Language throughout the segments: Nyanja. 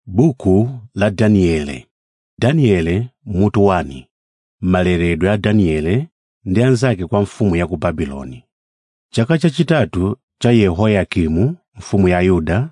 Buku la Daniele. Daniele mutu 1. Maleredwe a Daniele ndi anzake kwa mfumu ya ku Babuloni. Chaka chachitatu cha Yehoyakimu mfumu ya Yuda,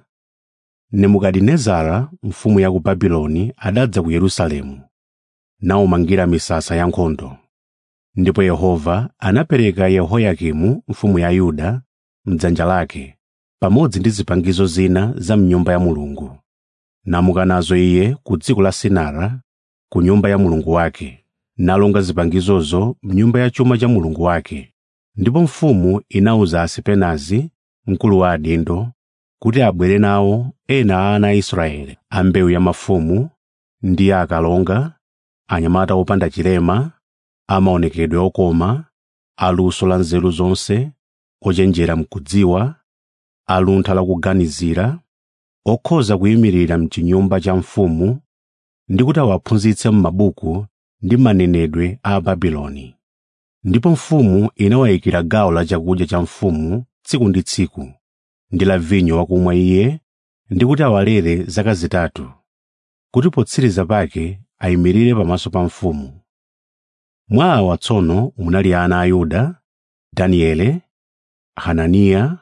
Nebukadinezara mfumu ya ku Babuloni adadza ku Yerusalemu, nawumangira misasa ya nkhondo. Ndipo Yehova anapereka Yehoyakimu mfumu ya Yuda m'dzanja lake, pamodzi ndi zipangizo zina za m'nyumba ya Mulungu. Namuka nazo iye ku dziko la Sinara, ku nyumba ya mulungu wake, nalonga zipangizozo m'nyumba ya chuma cha mulungu wake. Ndipo mfumu inawuza Asipenazi, mkulu wa adindo, kuti abwere nawo ena a ana a Israeli, a mbewu ya mafumu ndi akalonga, anyamata opanda chilema, amaonekedwe okoma, aluso la nzeru zonse, ochenjera mkudziwa, aluntha la kuganizira, okhoza kuyimirira m'chinyumba cha mfumu, ndi kuti awaphunzitse m'mabuku ndi manenedwe a Babuloni. Ndipo mfumu inawayikira gawo la chakudya cha mfumu tsiku ndi tsiku, ndi la vinyo wakumwa iye, ndi kuti awalere zaka zitatu, kuti potsiriza pake ayimirire pamaso pa mfumu. Mwa awa tsono munali ana a Yuda: Daniele, Hananiya,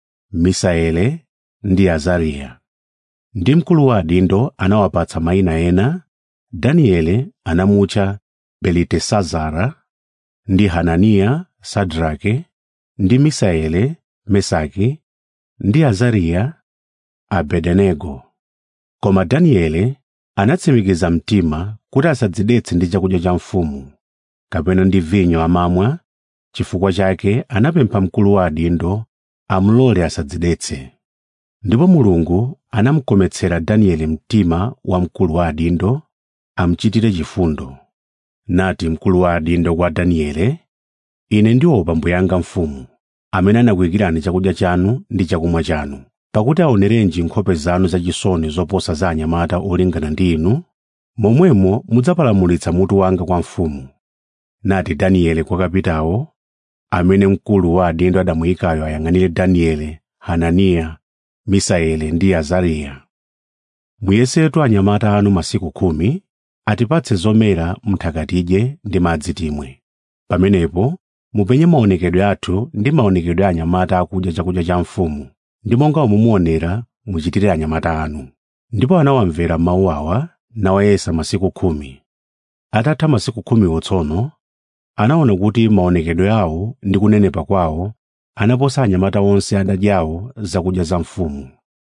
Misaele ndi Azariya. Ndi mkulu wa adindo anawapatsa mayina ena. Daniele anamutcha Belitesazara, ndi Hananiya Sadrake, ndi Misaele Mesaki, ndi Azariya Abedenego. Koma Daniele anatsimikiza mtima kuti asadzidetse ndi chakudya cha mfumu kapena ndi vinyo amamwa. Chifukwa chake anapempha mkulu wa adindo amulole asadzidetse. Ndipo Mulungu anamukometsera Daniele mtima wa mkulu wa adindo amuchitire chifundo. Nati mkulu wa adindo kwa Daniele, ine ndiopa mbuye anga mfumu, amene anakuyikirani chakudya chanu ndi chakumwa chanu, pakuti aonerenji nkhope zanu zachisoni zoposa za anyamata olingana ndi inu, momwemo mudzapalamulitsa mutu wanga kwa mfumu. Nati Daniele kwa kapitawo, amene mkulu wa adindo adamuyikayo ayang'anire Daniele, Hananiya, Misaele ndi Azariya, muyesetu anyamata anu masiku 10, atipatse zomera m'nthaka tidye ndi madzi timwe. Pamenepo mupenye maonekedwe athu ndi maonekedwe a anyamata akudya chakudya cha mfumu, ndi monga mumuonera muchitire anyamata anu. Ndipo anawamvera mawu awa nawayesa masiku 10. Atatha masiku 10 tsono, anaona kuti maonekedwe awo ndi kunenepa kwawo anaposa anyamata onse adadyawo zakudya za mfumu.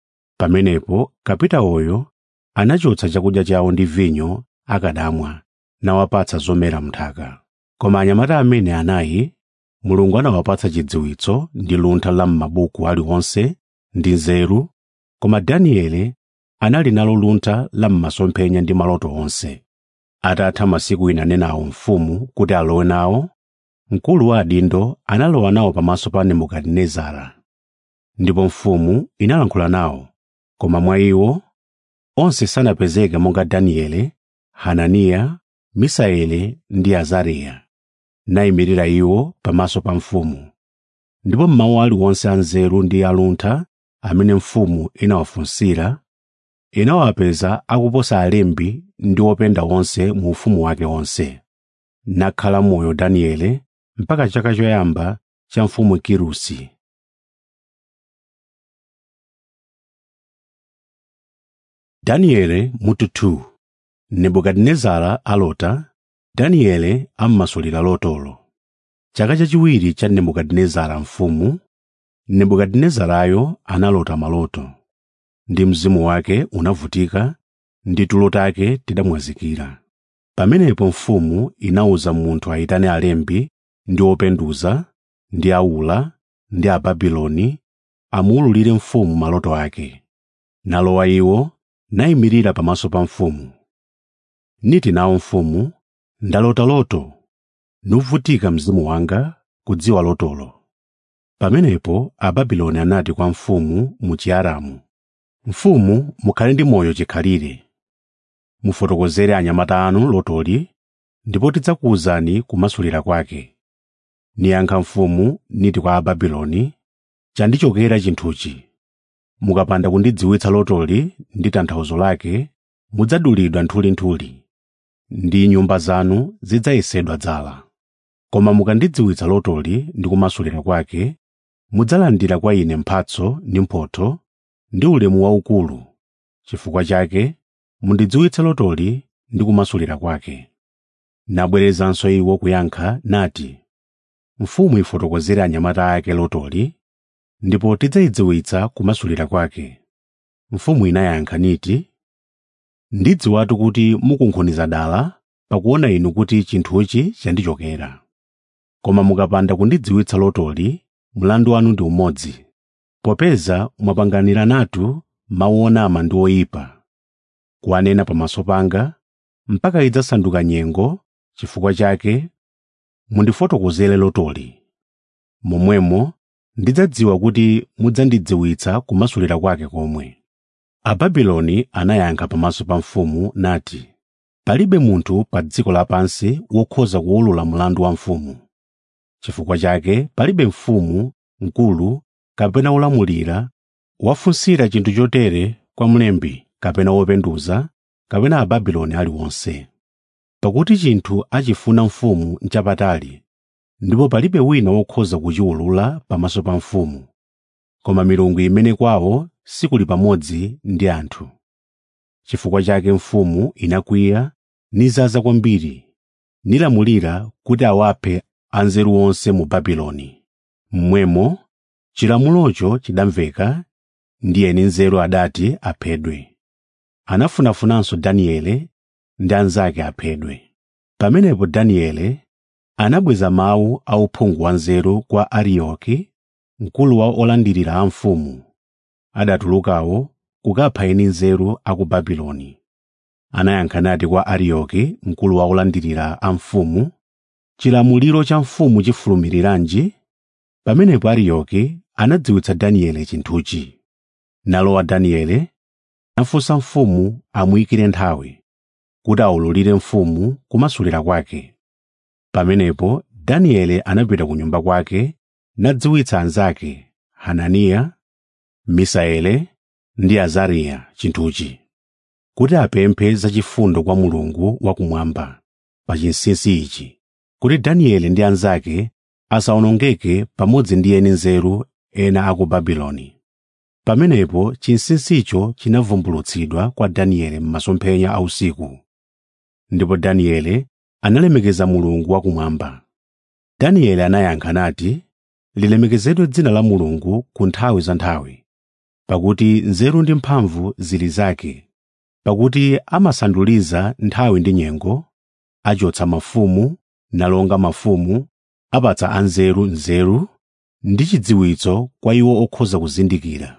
Pamenepo kapitawoyo anachotsa chakudya chawo ndi vinyo akadamwa, nawapatsa zomera m'nthaka. Koma anyamata amene anayi, Mulungu anawapatsa chidziwitso ndi luntha la m'mabuku aliwonse ndi nzeru, koma Daniele anali nalo luntha la m'masomphenya ndi maloto onse. Atatha masiku inanenawo mfumu kuti alowe nawo, mkulu wa adindo analowa nawo pamaso pa Nebukadinezara. Ndipo mfumu inalankhula nawo, koma mwa iwo onse sanapezeke monga Daniele, Hananiya, Misaele ndi Azariya. Nayimirira iwo pamaso pa mfumu. Ndipo m'mawu aliwonse anzeru ndi aluntha amene mfumu inawafunsira, inawapeza akuposa alembi ndi openda onse mu ufumu wake onse. Nakhala moyo Daniele mpaka chaka choyamba cha mfumu Kirusi. Daniele mutu 2. Nebukadinezara alota, Daniele ammasulira lotolo. Chaka chachiwiri cha Nebukadinezara mfumu, Nebukadinezarayo analota maloto, ndi mzimu wake unavutika, ndi tulo take tidamwazikira. Pamenepo mfumu inawuza munthu ayitane alembi ndi openduza ndi aula ndi Ababuloni amuwululire mfumu maloto ake. Nalowa iwo nayimirira pamaso pa mfumu. Niti nawo mfumu, ndalota loto, nuvutika mzimu wanga kudziwa lotolo. Pamenepo Ababuloni anati kwa mfumu mu Chiaramu, mfumu mukhale ndi moyo chikhalire. Mufotokozere anyamata anu lotoli, ndipo tidzakuwuzani kumasulira kwake. Niyankha mfumu niti kwa Ababuloni, chandichokera chinthuchi. Mukapanda kundidziwitsa lotoli ndi tanthauzo lake, mudzadulidwa nthulinthuli, ndi nyumba zanu zidzayesedwa dzala. Koma mukandidziwitsa lotoli ndi kumasulira kwake, mudzalandira kwa ine mphatso ndi mphotho ndi ulemu waukulu. Chifukwa chake mundidziwitse lotoli ndi kumasulira kwake.” Nabwerezanso iwo kuyankha nati, “Mfumu ifotokozere anyamata ake lotoli, ndipo tidzayidziwitsa kumasulira kwake.” Mfumu inayankha niti, “Ndidziwatu kuti mukunkhuniza dala pakuona inu kuti chinthuchi chandichokera. Koma mukapanda kundidziwitsa lotoli, mlandu wanu ndi umodzi, popeza mwapanganira natu mawu onama ndi oyipa, kuwanena pamaso panga, mpaka idzasanduka nyengo. Chifukwa chake mundifotokozere lotoli. Momwemo ndidzadziwa kuti mudzandidziwitsa kumasulira kwake komwe.” Ababuloni anayankha pamaso pa mfumu nati, “Palibe munthu pa dziko lapansi wokhoza kuwulula mlandu wa mfumu. Chifukwa chake palibe mfumu, mkulu kapena wolamulira wafunsira chinthu chotere kwa mlembi kapena wopenduza kapena Ababuloni aliwonse. Pakuti chinthu achifuna mfumu nchapatali, ndipo palibe wina wokhoza kuchiwulula pamaso pa mfumu, koma milungu imene kwawo sikuli pamodzi ndi anthu. Chifukwa chake mfumu inakwiya nizaza kwambiri, nilamulira kuti awaphe anzeru onse mu Babuloni. Mmwemo chilamulocho chidamveka, ndi eni nzeru adati aphedwe. Anafunafunanso Daniele ndi anzake aphedwe. Pamenepo Daniele anabweza mawu a uphungu wa nzeru kwa Arioki, mkulu wa olandirira a mfumu, adatulukawo kukapha eni nzeru a ku Babuloni. Anayankha nati kwa Arioki, mkulu wa olandirira a mfumu, “Chilamuliro cha mfumu chifulumiriranji?” Pamenepo Arioki anadziwitsa Daniele chinthuchi. Nalowa Daniele nafunsa mfumu amuyikire nthawi kuti awululire mfumu kumasulira kwake. Pamenepo Daniele anapita ku nyumba kwake nadziwitsa anzake Hananiya, Misaele ndi Azariya chinthuchi, kuti apemphe zachifundo kwa Mulungu wakumwamba pa chinsinsi ichi, kuti Daniele ndi anzake asawonongeke pamodzi ndi eni nzeru ena a ku Babuloni. Pamenepo chinsinsicho chinavumbulutsidwa kwa Daniele m'masomphenya a usiku, ndipo Daniele analemekeza Mulungu wakumwamba. Daniele anayankha nati, “Lilemekezedwe dzina la Mulungu ku nthawi za nthawi, pakuti nzeru ndi mphamvu zili zake, pakuti amasanduliza nthawi ndi nyengo, achotsa mafumu nalonga mafumu, apatsa anzeru nzeru ndi chidziwitso kwa iwo okhoza kuzindikira.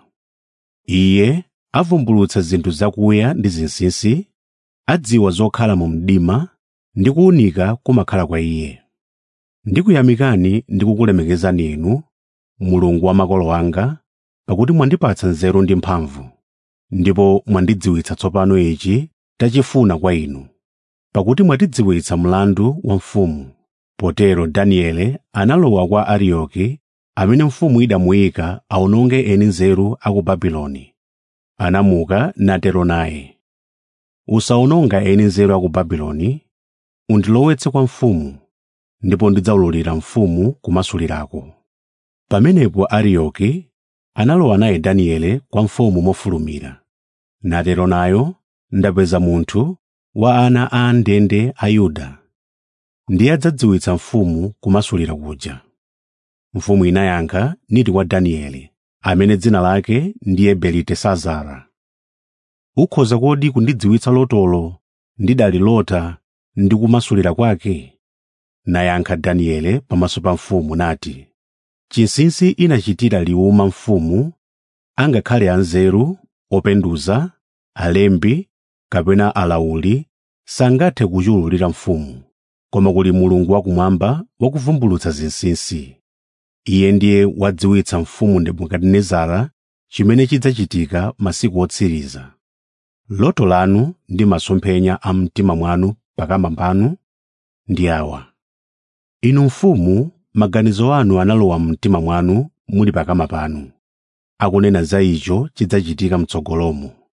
Iye avumbulutsa zinthu zakuya ndi zinsinsi, adziwa zokhala mu mdima, ndi kuwunika kumakhala kwa Iye. Ndikuyamikani ndi kukulemekezani inu, Mulungu wa makolo anga, pakuti mwandipatsa nzeru ndi mphamvu, ndipo mwandidziwitsa tsopano ichi tachifuna kwa inu, pakuti mwatidziwitsa mlandu wa mfumu.” Potero Daniele analowa kwa Arioki, amene mfumu idamuyika awononge eni nzeru a ku Babuloni. Anamuka natero naye, “Usawononga eni nzeru a ku Babuloni, undilowetse kwa mfumu, ndipo ndidzawululira mfumu kumasulirako.” Pamenepo Arioki analowa naye Daniele kwa mfumu mofulumira, natero nayo, “Ndapeza munthu wa ana a ndende a Yuda, ndiye adzadziwitsa mfumu kumasulira kuja.” Mfumu inayankha niti kwa Daniele, amene dzina lake ndiye Belitesazara, “Ukhoza kodi kundidziwitsa lotolo ndidalilota ndi kumasulira kwake?” Nayankha Daniele pamaso pa mfumu nati, “Chinsinsi inachitira liwuma mfumu, angakhale anzeru, openduza, alembi kapena alawuli sangathe kuchiwululira mfumu, koma kuli Mulungu wakumwamba wakuvumbulutsa zinsinsi. Iye ndiye wadziwitsa mfumu Nebukadinezara chimene chidzachitika masiku otsiriza. Loto lanu ndi masomphenya a mtima mwanu pakama panu ndi awa: Inu mfumu, maganizo anu analowa mtima mwanu muli pakama panu, akunena za icho chidzachitika m'tsogolomo.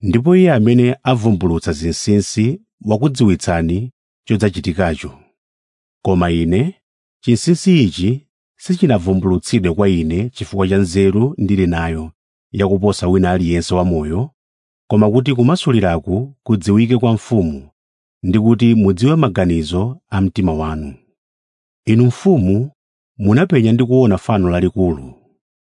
ndipo iye amene avumbulutsa zinsinsi wakudziwitsani chodzachitikacho. Koma ine chinsinsi ichi sichinavumbulutsidwe kwa ine chifukwa cha nzeru ndili nayo yakuposa wina aliyense wamoyo, koma kuti kumasuliraku kudziwike kwa mfumu ndi kuti mudziwe maganizo a mtima wanu. Inu mfumu munapenya ndi kuona fano lalikulu.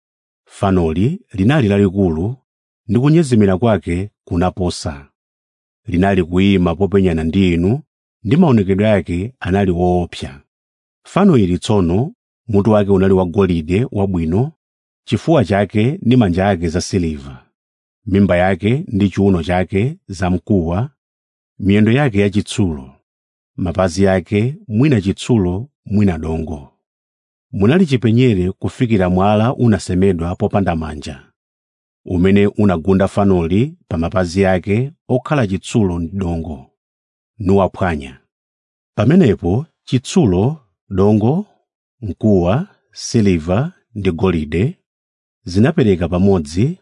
Fanoli linali lalikulu ndi kunyezimira kwake kunaposa. Linali kuyima popenyana ndi inu ndi maonekedwe ake anali woopsa. Fano ili tsono mutu wake unali wagolide wabwino, chifuwa chake ndi manja ake za siliva, mimba yake ndi chiuno chake zamkuwa, miyendo yake yachitsulo, mapazi yake mwina chitsulo mwina dongo. Munali chipenyere kufikira mwala unasemedwa popanda manja, umene unagunda fanoli pa mapazi yake okhala chitsulo ndi dongo, nuwaphwanya. Pamenepo chitsulo, dongo, mkuwa, siliva ndi golide zinapereka pamodzi,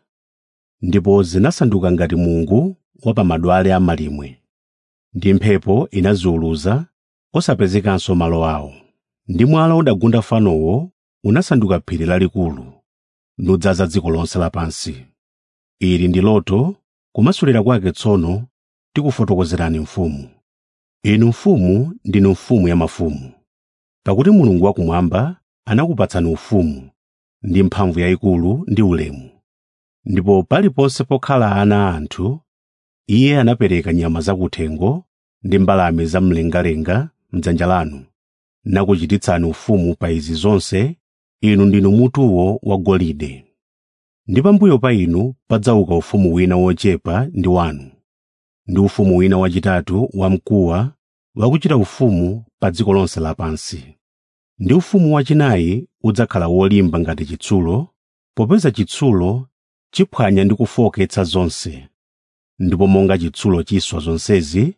ndipo zinasanduka ngati mungu wa pa madwale a malimwe, ndi mphepo inaziwuluza osapezekanso malo awo. Ndi mwala udagunda fanowo unasanduka phiri lalikulu, nudzaza dziko lonse lapansi. Ili ndi loto kumasulira kwake tsono tikufotokozerani mfumu. Inu mfumu ndinu mfumu ya mafumu, pakuti Mulungu wakumwamba anakupatsani ufumu ndi mphamvu yayikulu ndi ulemu. Ndipo paliponse pokhala ana a anthu, iye anapereka nyama zakuthengo ndi mbalame zamlengalenga m'dzanja lanu, nakuchititsani ufumu pa izi zonse. Inu ndinu mutuwo wa golide. Ndi pambuyo pa inu padzauka ufumu wina wochepa ndi wanu, ndi ufumu wina wachitatu wamkuwa wakuchita ufumu pa dziko lonse lapansi. Ndi ufumu wachinayi udzakhala wolimba ngati chitsulo, popeza chitsulo chiphwanya ndi kufowoketsa zonse. Ndipo monga chitsulo chiswa zonsezi,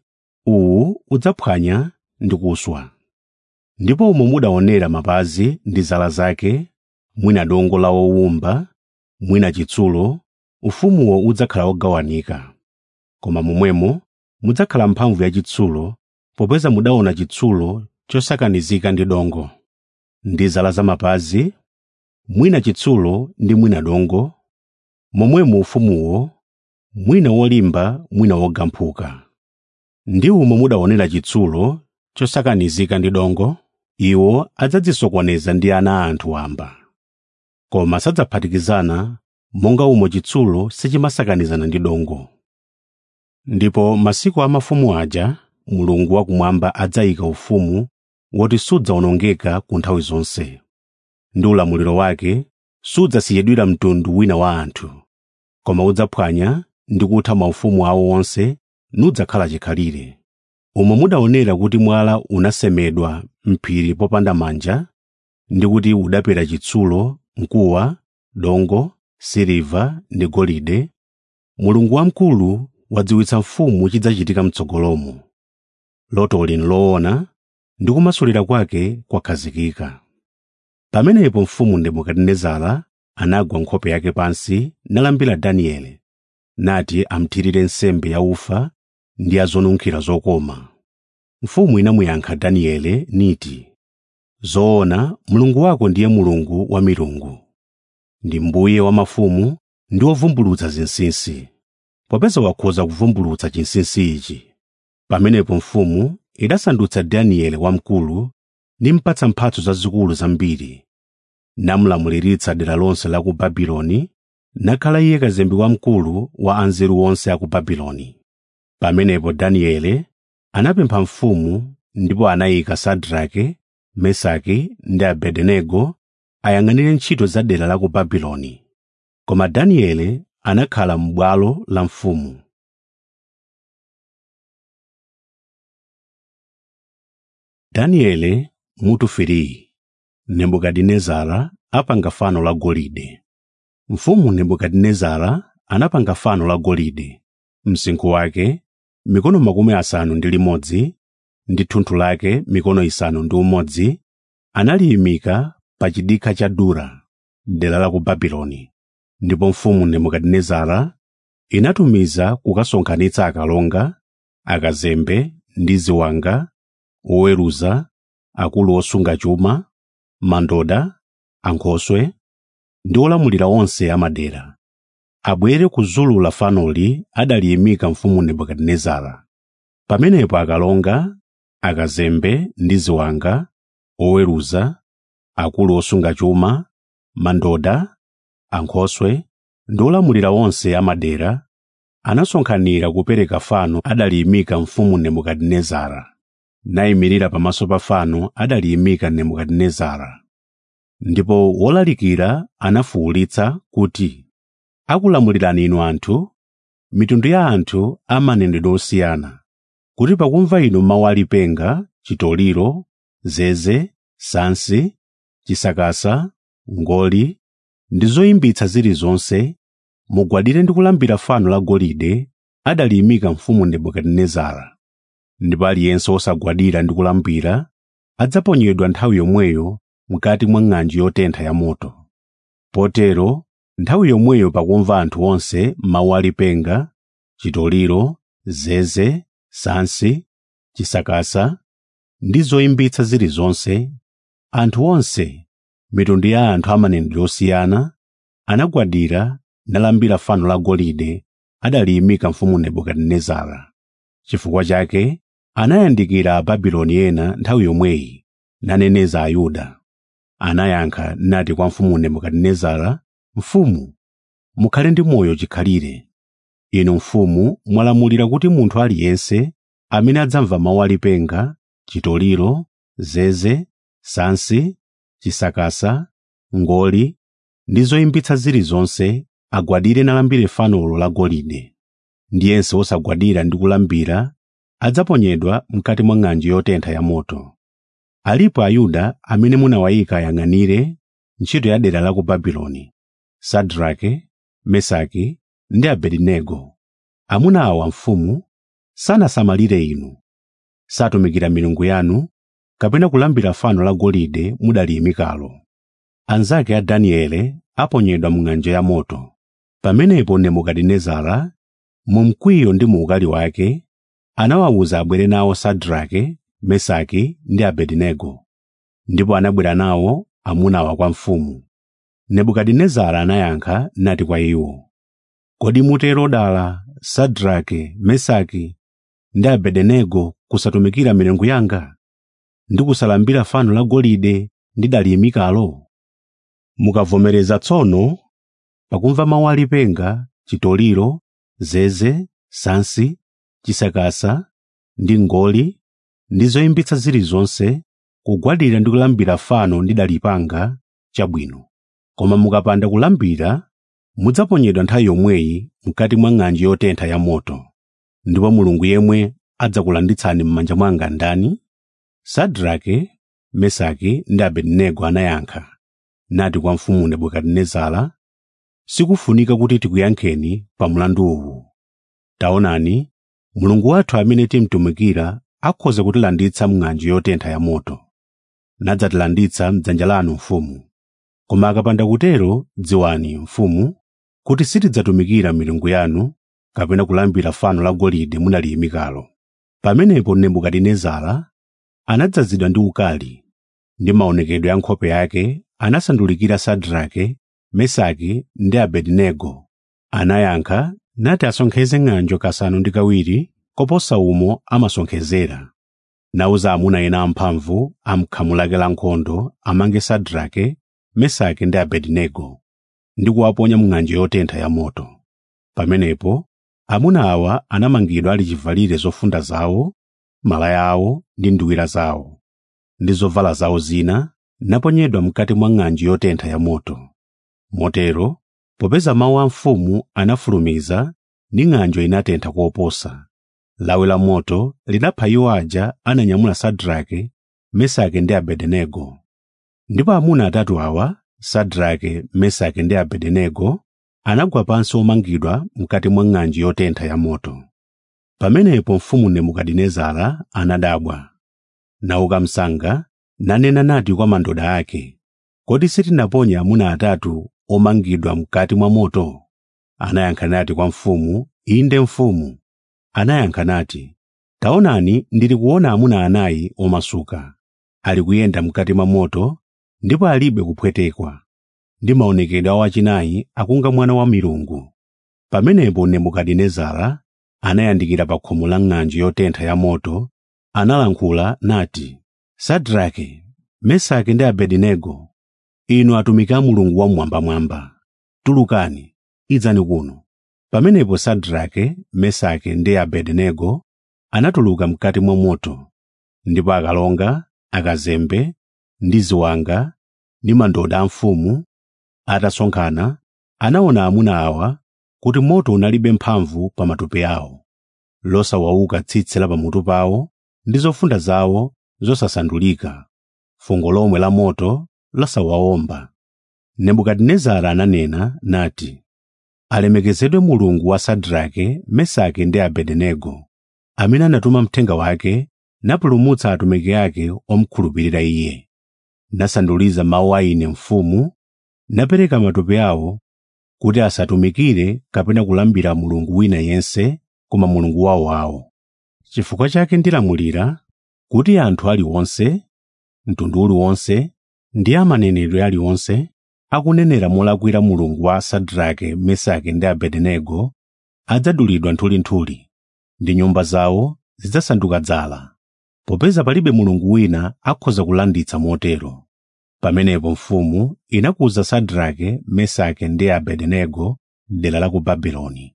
uwu udzaphwanya ndi kuswa. Ndipo umo mudaonera mapazi ndi zala zake, mwina dongo la wowumba, mwina chitsulo, ufumuwo udzakhala wogawanika. Koma momwemo mudzakhala mphamvu ya chitsulo, popeza mudaona chitsulo chosakanizika ndi dongo, ndi zala za mapazi, mwina chitsulo ndi mwina dongo, momwemo ufumuwo, mwina wolimba mwina wogamphuka. Ndi umo mudaonera chitsulo chosakanizika ndi dongo, iwo adzadzisokoneza ndi ana a anthu wamba. Koma sadzaphatikizana monga umo chitsulo sichimasakanizana ndi dongo. Ndipo masiku a mafumu aja Mulungu wakumwamba adzayika ufumu woti sudzawonongeka ku nthawi zonse, ndi ulamuliro wake sudzasiyedwira mtundu wina wa anthu, koma udzaphwanya ndi kutha maufumu awo onse nudzakhala chikhalire. Umo mudaonera kuti mwala unasemedwa m'phiri popanda manja, ndi kuti udapera chitsulo, mkuwa, dongo, siliva ndi golide. Mulungu wamkulu wadziwitsa mfumu chidzachitika m'tsogolomo. Lotoli nloona ndi kumasulira kwake kwakhazikika. Pamenepo mfumu Nebukadinezara anagwa nkhope yake pansi nalambira Danieli, nati amthirire nsembe ya ufa ndi ya zonunkhira zokoma. Mfumu inamuyankha Danieli niti, zoona Mulungu wako ndiye Mulungu wa milungu, ndi Mbuye wa mafumu ndi wovumbulutsa zinsinsi, popeza wakhoza kuvumbulutsa chinsinsi ichi. Pamenepo mfumu idasandutsa Danieli wamkulu ndi mpatsa mphatso zazikulu zambiri, namulamuliritsa dera lonse la ku Babuloni, nakhala iye kazembe wamkulu wa anzeru onse a ku Babuloni. Pamenepo Danieli anapempha mfumu, ndipo anayika Sadrake, Mesaki ndi Abedenego ayang'anire ntchito za dera la ku Babuloni. Koma Danieli anakhala m'bwalo la mfumu. Danieli mutu 3. Nebukadinezara apanga fano la golide. Mfumu Nebukadinezara anapanga fano la golide, msinkhu wake mikono 50 ndi thunthu lake mikono 6, analiyimika pa chidikha cha Dura, dera la ku Babuloni. Ndipo mfumu Nebukadinezara inatumiza kukasonkhanitsa akalonga, akazembe ndi ziwanga, oweruza, akulu osunga chuma, mandoda, ankhoswe ndi olamulira onse amadera, abwere kuzulula fanoli adaliyimika mfumu Nebukadinezara. Pamenepo akalonga, akazembe ndi ziwanga, oweruza, akulu osunga chuma, mandoda, ankhoswe ndi olamulira onse amadera anasonkhanira kupereka fano adaliyimika mfumu Nebukadinezara, nayimirira pamaso pa fano adaliyimika Nebukadinezara. Ndipo wolalikira anafuwulitsa kuti, akulamulirani inu anthu, mitundu ya anthu amanenedwe osiyana, kuti pakumva inu mawu alipenga, chitoliro, zeze, sansi, chisakasa, ngoli ndi zoyimbitsa zilizonse, mugwadire ndi kulambira fano la golide adaliyimika mfumu Nebukadinezara. Ndipo aliyense osagwadira ndi kulambira adzaponyedwa nthawi yomweyo mkati mwa ng'anjo yotentha ya moto. Potero nthawi yomweyo pakumva anthu onse mawu alipenga, chitoliro, zeze, sansi, chisakasa ndi zoyimbitsa zilizonse, anthu onse, mitundu ya anthu amanenedwe osiyana, anagwadira nalambira fano la golide adaliyimika mfumu Nebukadinezara. Chifukwa chake anayandikira Ababuloni ena nthawi yomweyi naneneza Ayuda. Anayankha nati kwa mfumu Nebukadinezara, mfumu, mukhale ndi moyo chikhalire. Inu mfumu mwalamulira kuti munthu aliyense amene adzamva mawu alipenga, chitoliro, zeze, sansi, chisakasa, ngoli ndi zoyimbitsa zilizonse agwadire nalambire fanolo la golide. Ndiyense osagwadira ndi kulambira adzaponyedwa mkati mwa ng'anjo yotentha ya moto. Alipo Ayuda amene munawayika ayang'anire ntchito ya dera la ku Babuloni, Sadrake, Mesaki ndi Abedenego. Amuna awa mfumu sanasamalire inu, satumikira milungu yanu kapena kulambira fano la golide mudaliyimikalo. Anzake a Daniele aponyedwa mu ng'anjo ya moto. Pamenepo Nebukadinezara, mu mkwiyo ndi mu ukali wake, anawawuza abwere nawo Sadrake, Mesaki ndi Abedenego. Ndipo anabwera nawo amunawa kwa mfumu. Nebukadinezara anayankha nati kwa iwo, kodi mutero dala Sadrake, Mesaki ndi Abedenego kusatumikira milungu yanga ndi kusalambira fano la golide ndidaliyimikalo? Mukavomereza tsono pakumva mawu alipenga, chitoliro, zeze, sansi, chisakasa ndi ngoli ndi zoyimbitsa zilizonse, kugwadira ndi kulambira fano ndidalipanga, chabwino. Koma mukapanda kulambira, mudzaponyedwa nthawi yomweyi mkati mwa ng'anjo yotentha ya moto. Ndipo Mulungu yemwe adzakulanditsani m'manja mwanga ndani? Sadrake, Mesaki ndi Abedenego anayankha nati kwa mfumu Nebukadinezara, sikufunika kuti tikuyankheni pa mlandu uwu. Taonani, Mulungu wathu amene timtumikira akhoza kutilanditsa m'ng'anjo yotentha ya moto, nadzatilanditsa m'dzanja lanu mfumu. Koma akapanda kutero, dziwani mfumu kuti sitidzatumikira milungu yanu kapena kulambira fano la golide munaliyimikalo. Pamenepo Nebukadinezara anadzazidwa ndi ukali, ndi maonekedwe ya nkhope yake anasandulikira Sadrake, Mesaki ndi Abedenego. Anayankha nati asonkheze ng'anjo kasanu ndi kawiri koposa umo amasonkhezera. Nawuza amuna ena amphamvu amkhamu lake la nkhondo amange Sadrake, Mesaki ndi Abedenego ndi kuwaponya m'ng'anjo yotentha ya moto. Pamenepo amuna awa anamangidwa ali chivalire zofunda zawo, malaya awo ndi nduwira zawo, ndi zovala zawo zina, naponyedwa mkati mwa ng'anjo yotentha ya moto. Motero, popeza mawu a mfumu anafulumiza ndi ng'anjo inatentha koposa, lawi la moto linapha iwo aja ananyamula Sadrake, Mesaki ndi Abedenego. Ndipo amuna atatu awa, Sadrake, Mesaki ndi Abedenego, anagwa pansi omangidwa mkati mwa ng'anjo yotentha ya moto. Pamenepo mfumu Nebukadinezara anadabwa, nauka msanga, nanena nati kwa mandoda ake, kodi sitinaponya amuna atatu omangidwa mkati mwa moto? Anayankha nati kwa mfumu, inde mfumu. Anayankha nati, taonani ndili kuona amuna anayi omasuka, ali kuyenda mkati mwa moto ndipo alibe kupwetekwa, ndi maonekedwe a wachinayi akunga mwana wa milungu. Pamenepo Nebukadinezara anayandikira pa khomo la ng'anjo yotentha ya moto, analankhula nati, Sadrake, Mesaki ndi Abedenego, inu atumiki a Mulungu wamwambamwamba, tulukani, idzani kuno. Pamenepo Sadrake, Mesaki ndi Abedenego anatuluka mkati mwa moto, ndipo akalonga, akazembe, ndi ziwanga, ndi mandoda a mfumu atasonkhana, anaona amuna awa kuti moto unalibe mphamvu pa matupi awo, losawauka tsitsi la pamutu pawo, ndi zofunda zawo zosasandulika, fungo lomwe la moto losawawomba. Nebukadinezara ananena nati, alemekezedwe Mulungu wa Sadrake, Mesaki ndi Abedenego, amene anatuma mthenga wake napulumutsa atumiki ake omkhulupirira iye, nasanduliza mawu a ine mfumu, napereka matupi awo kuti asatumikire kapena kulambira mulungu wina yense koma Mulungu wawowawo. Chifukwa chake ndilamulira kuti anthu aliwonse, mtundu uliwonse ndi amanenedwe aliwonse akunenera molakwira Mulungu wa Sadrake, Mesaki ndi Abedenego adzadulidwa nthulinthuli, ndi nyumba zawo zidzasanduka dzala, popeza palibe mulungu wina akhoza kulanditsa motero. Pamenepo mfumu inakuza Sadrake, Mesaki ndi Abedenego dera la ku Babuloni.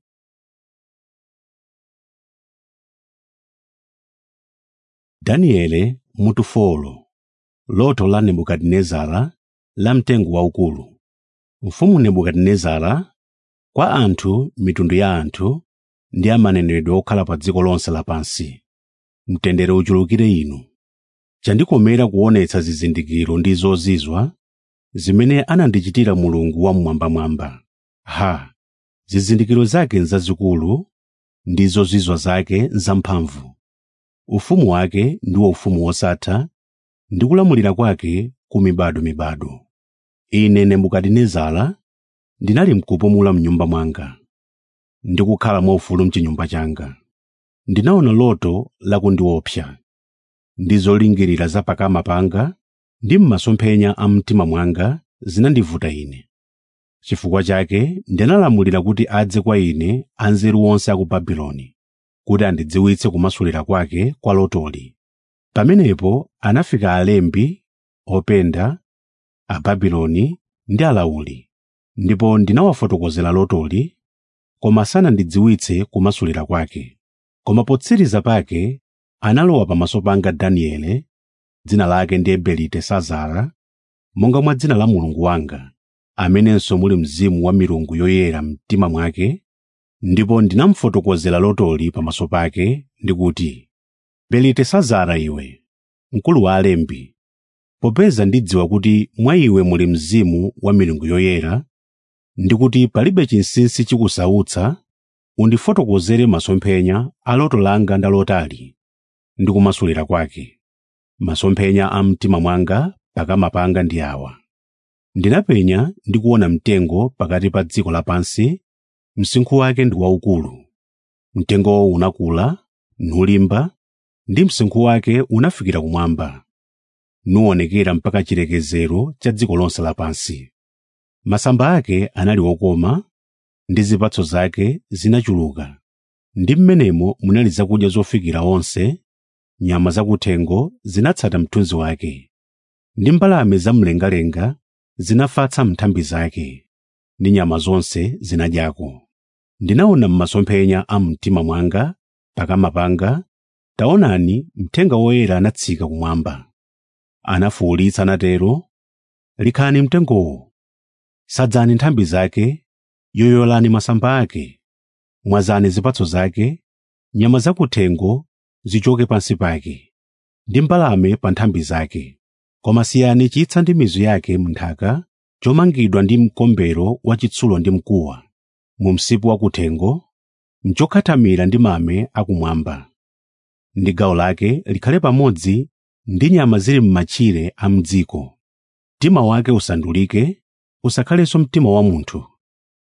Daniele mutu 4. Loto la Nebukadinezara la mtengo waukulu. Mfumu Nebukadinezara, kwa anthu, mitundu ya anthu ndi amanenedwe okhala pa dziko lonse lapansi, mtendere uchulukire inu. Chandikomera kuonetsa zizindikiro ndi zozizwa zimene anandichitira Mulungu wamwambamwamba. Zizindikiro zake nzazikulu ndi zozizwa zake nzamphamvu. Ufumu wake ndiwo ufumu wosatha, ndi kulamulira kwake ku mibado. Ine Nebukadinezara ndinali mkupumula mnyumba mwanga, ndi kukhala mwaufulu mchinyumba changa. Ndinaona loto lakundiopsa, ndi zolingirira za pakama panga ndi m'masomphenya a mtima mwanga zinandivuta ine. Chifukwa chake ndinalamulira kuti adze kwa ine anzeru onse a ku Babuloni, kuti andidziwitse kumasulira kwake kwa lotoli. Pamenepo anafika alembi, openda, Ababuloni ndi alawuli, ndipo ndinawafotokozera lotoli, koma sanandidziwitse kumasulira kwake. Koma potsiriza pake analowa pamaso panga Daniele, dzina lake ndiye Belitesazara, monga mwa dzina la Mulungu wanga, amenenso muli mzimu wa milungu yoyera mtima mwake, ndipo ndinamufotokozera lotoli pamaso pake ndikuti, Belitesazara iwe, mkulu wa alembi, popeza ndidziwa kuti mwa iwe muli mzimu wa milungu yoyera, ndikuti palibe chinsinsi chikusautsa, undifotokozere masomphenya a loto langa ndalotali ndi kumasulira kwake. Masomphenya a mtima mwanga pakama panga ndi awa. Ndinapenya ndi kuona mtengo pakati pa dziko lapansi, msinkhu wake ndi waukulu. Mtengowo unakula, nulimba, ndi msinkhu wake unafikira kumwamba, nuonekera mpaka chilekezero cha dziko lonse lapansi. Masamba ake anali okoma, ndi zipatso zake zinachuluka, ndi mmenemo munali zakudya zofikira onse. Nyama zakuthengo zinatsata mthunzi wake, ndi mbalame zamlengalenga zinafatsa nthambi zake, ndi nyama zonse zinadyako. Ndinaona m'masomphenya a mtima mwanga pakama panga, taonani mthenga woyera anatsika kumwamba. Anafuwulitsa natero, likhani mtengowo, sadzani nthambi zake, yoyolani masamba ake, mwazani zipatso zake, nyama zakuthengo zichoke pansi pake, ndi mbalame pa nthambi zake. Koma siyani chitsa ndi mizu yake munthaka, chomangidwa ndi mkombero wachitsulo ndi mkuwa, mu msipu wakuthengo, mchokhatamira ndi mame akumwamba. Ndi gawo lake likhale pamodzi ndi nyama zili m'machire a m'dziko. Mtima wake usandulike, usakhalenso mtima wa munthu.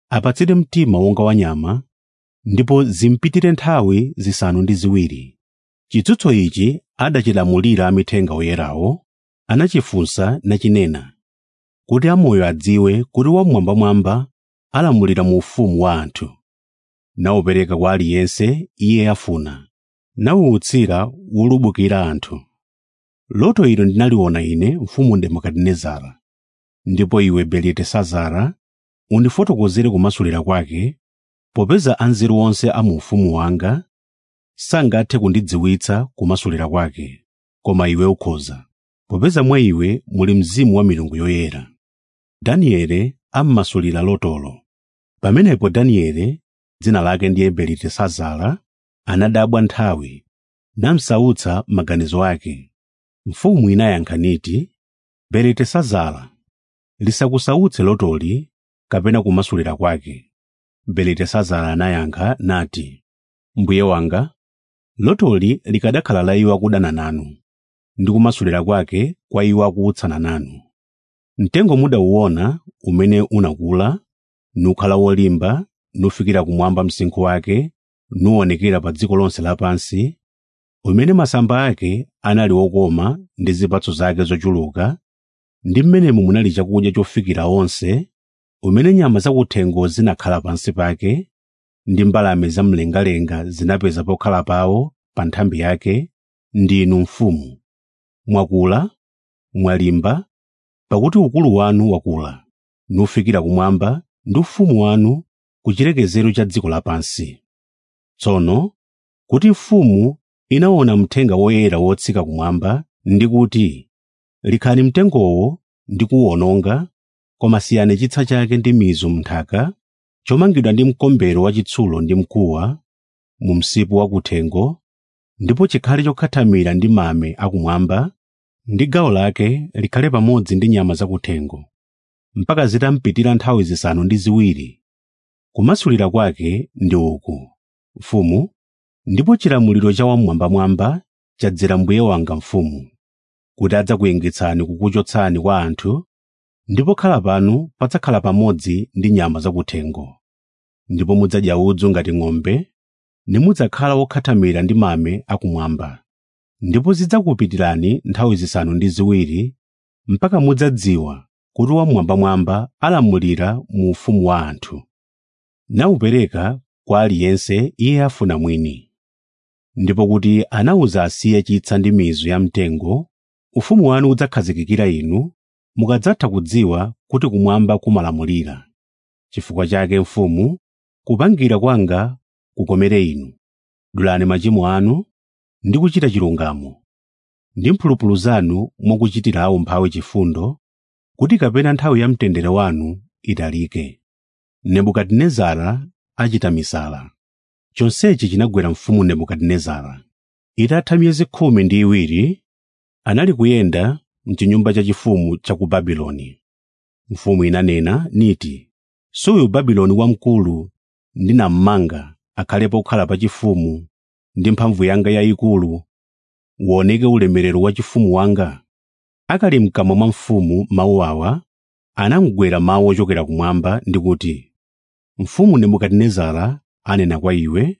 apatsidwe mtima wonga wa nyama, ndipo zimpitire nthawi zisanu ndi ziwiri. Chitsutso ichi adachilamulira amithenga oyerawo, anachifunsa nachinena, kuti amoyo adziwe kuti Wammwambamwamba alamulira mu ufumu wa anthu, nawupereka kwa aliyense iye afuna, nawuutsira wolubukira anthu. Loto ilo ndinaliona ine, mfumu Nebukadinezara. Ndipo iwe Belitesazara, undifotokozere kumasulira kwake, popeza anzeru onse a mu ufumu wanga sangathe kundidziwitsa kumasulira kwake, koma iwe ukhoza, popeza mwa iwe muli mzimu wa milungu yoyera. Danieli ammasulira lotolo. Pamenepo Danieli, dzina lake ndiye Belitesazara, anadabwa nthawi, namsautsa maganizo ake. Mfumu inayankha niti, Belitesazara, lisakusautse lotoli kapena kumasulira kwake. Belitesazara anayankha nati, mbuye wanga, lotoli likadakhala la iwo akudana nanu, ndi kumasulira kwake kwa iwo akuutsana nanu. Mtengo mudauona umene unakula, nukhala wolimba, nufikira kumwamba msinkhu wake, nuwonekera pa dziko lonse lapansi, umene masamba ake anali wokoma ndi zipatso zake zochuluka, ndi mmenemu munali chakudya chofikira onse, umene nyama zakuthengo zinakhala pansi pake, ndi mbalame zamlengalenga zinapeza pokhala pawo pa nthambi yake. Ndinu mfumu, mwakula, mwalimba, pakuti ukulu wanu wakula, nufikira kumwamba, ndi ufumu wanu ku chilekezero cha dziko lapansi. Tsono kuti mfumu inaona mthenga woyera wotsika kumwamba, ndi kuti, likhani mtengowo ndi kuwononga, koma siyani chitsa chake ndi mizu m'nthaka, chomangidwa ndi mkombero wachitsulo ndi mkuwa, mu msipu wakuthengo, ndipo chikhale chokhathamira ndi mame akumwamba, ndi gawo lake likhale pamodzi ndi nyama zakuthengo, mpaka zitampitira nthawi zisanu ndi ziwiri. Kumasulira kwake ndi uku, mfumu, ndipo chilamuliro cha Wammwambamwamba chadzera mbuye wanga mfumu, kuti adzakuyingitsani kukuchotsani kwa anthu, ndipo khala panu padzakhala pamodzi ndi nyama zakuthengo. Ndipo mudzadya udzu ngati ng'ombe, nimudzakhala wokhathamira ndi mame akumwamba. Ndipo zidzakupitirani nthawi zisanu ndi ziwiri, mpaka mudzadziwa kuti Wammwambamwamba alamulira mu ufumu wa anthu, nawupereka kwa aliyense iye afuna mwini. Ndipo kuti anawuza asiye chitsa ndi mizu ya mtengo, ufumu wanu udzakhazikikira inu, mukadzatha kudziwa kuti kumwamba kumalamulira. Chifukwa chake mfumu, kupangira kwanga kukomere inu. Dulani machimo anu ndi kuchita chilungamo, ndi mphulupulu zanu mwakuchitira umphawi chifundo, kuti kapena nthawi ya mtendere wanu italike. Nebukadinezara achita misala. Chonsechi chinagwera mfumu Nebukadinezara. Itatha miyezi 12, anali kuyenda mchinyumba chachifumu cha ku Babuloni. Mfumu inanena niti, suyu Babuloni wamkulu ndinammanga akhalepo kukhala pachifumu, ndi mphamvu yanga yayikulu, uoneke ulemerero wa chifumu wanga. Akali mkamwa mwa mfumu mawu awa, anamugwera mawu ochokera kumwamba ndi kuti, mfumu Nebukadinezara anena kwa iwe,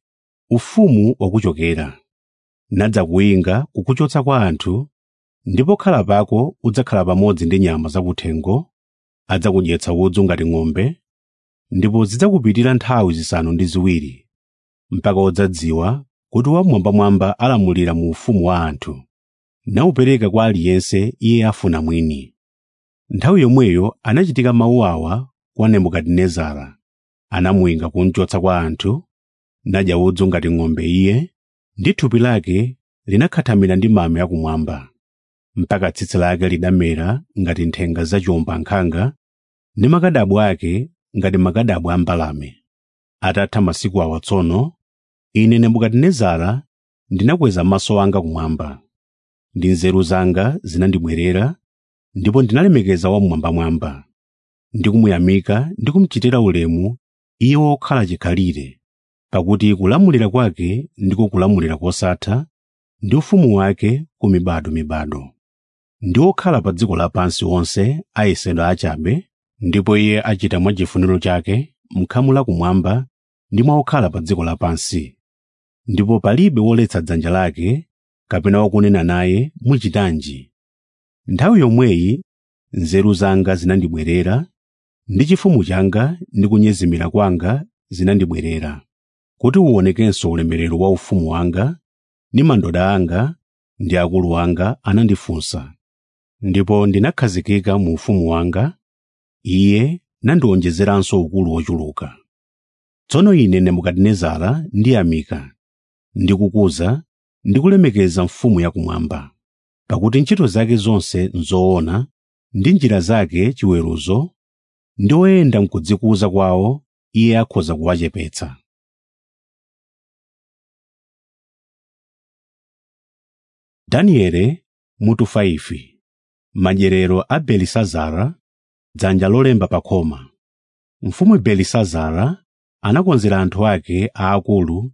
ufumu wakuchokera, nadzakuyinga kukuchotsa kwa anthu, ndipo khala pako udzakhala pamodzi ndi nyama zakuthengo, adzakudyetsa udzu ngati ng'ombe, ndipo zidzakupitira nthawi zisanu ndi ziwiri, mpaka udzadziwa kuti Wammwambamwamba alamulira mu ufumu wa anthu, nawupereka kwa aliyense iye afuna mwini. Nthawi yomweyo anachitika mawu awa kwa Nebukadinezara. Anamuyinga kumchotsa kwa anthu, nadya udzu ngati ng'ombe iye, ndi thupi lake linakhathamira ndi mame akumwamba, mpaka tsitsi lake lidamera ngati nthenga za chiwombankhanga, ndi makadabu ake ngati makadabu a mbalame. Atatha masiku awa tsono, ine Nebukadinezara ndinakweza maso anga kumwamba, ndi nzeru zanga zinandibwerera, ndipo ndinalemekeza Wammwambamwamba, ndi kumuyamika ndi kumuchitira ulemu iye wokhala chikhalire, pakuti kulamulira kwake ndiko kulamulira kosatha, ndi ufumu wake ku mibado. Ndi wokhala pa dziko lapansi onse ayesedwa achabe, ndipo iye achita mwa chifuniro chake, m'khamu lakumwamba ndi mwa okhala pa dziko lapansi, ndipo palibe woletsa dzanja lake kapena wakunena naye muchitanji. Nthawi yomweyi nzeru zanga zinandibwerera, ndi chifumu changa ndi kunyezimira kwanga zinandibwerera, kuti uonekenso ulemerero wa ufumu wanga, ndi mandoda anga ndi akulu anga anandifunsa. Ndipo ndinakhazikika mu ufumu wanga, iye nandiwonjezeranso ukulu wochuluka. Tsono ine Nebukadinezara ndiyamika, ndikukuza ndi kulemekeza mfumu yakumwamba, pakuti ntchito zake zonse nzoona ndi njira zake chiweruzo, ndi oyenda mkudzikuza kwawo iye akhoza kuwachepetsa. Danieli mutu 5. Madyerero a Belisazara, dzanja lolemba pa khoma. Mfumu Belisazara anakonzera anthu ake aakulu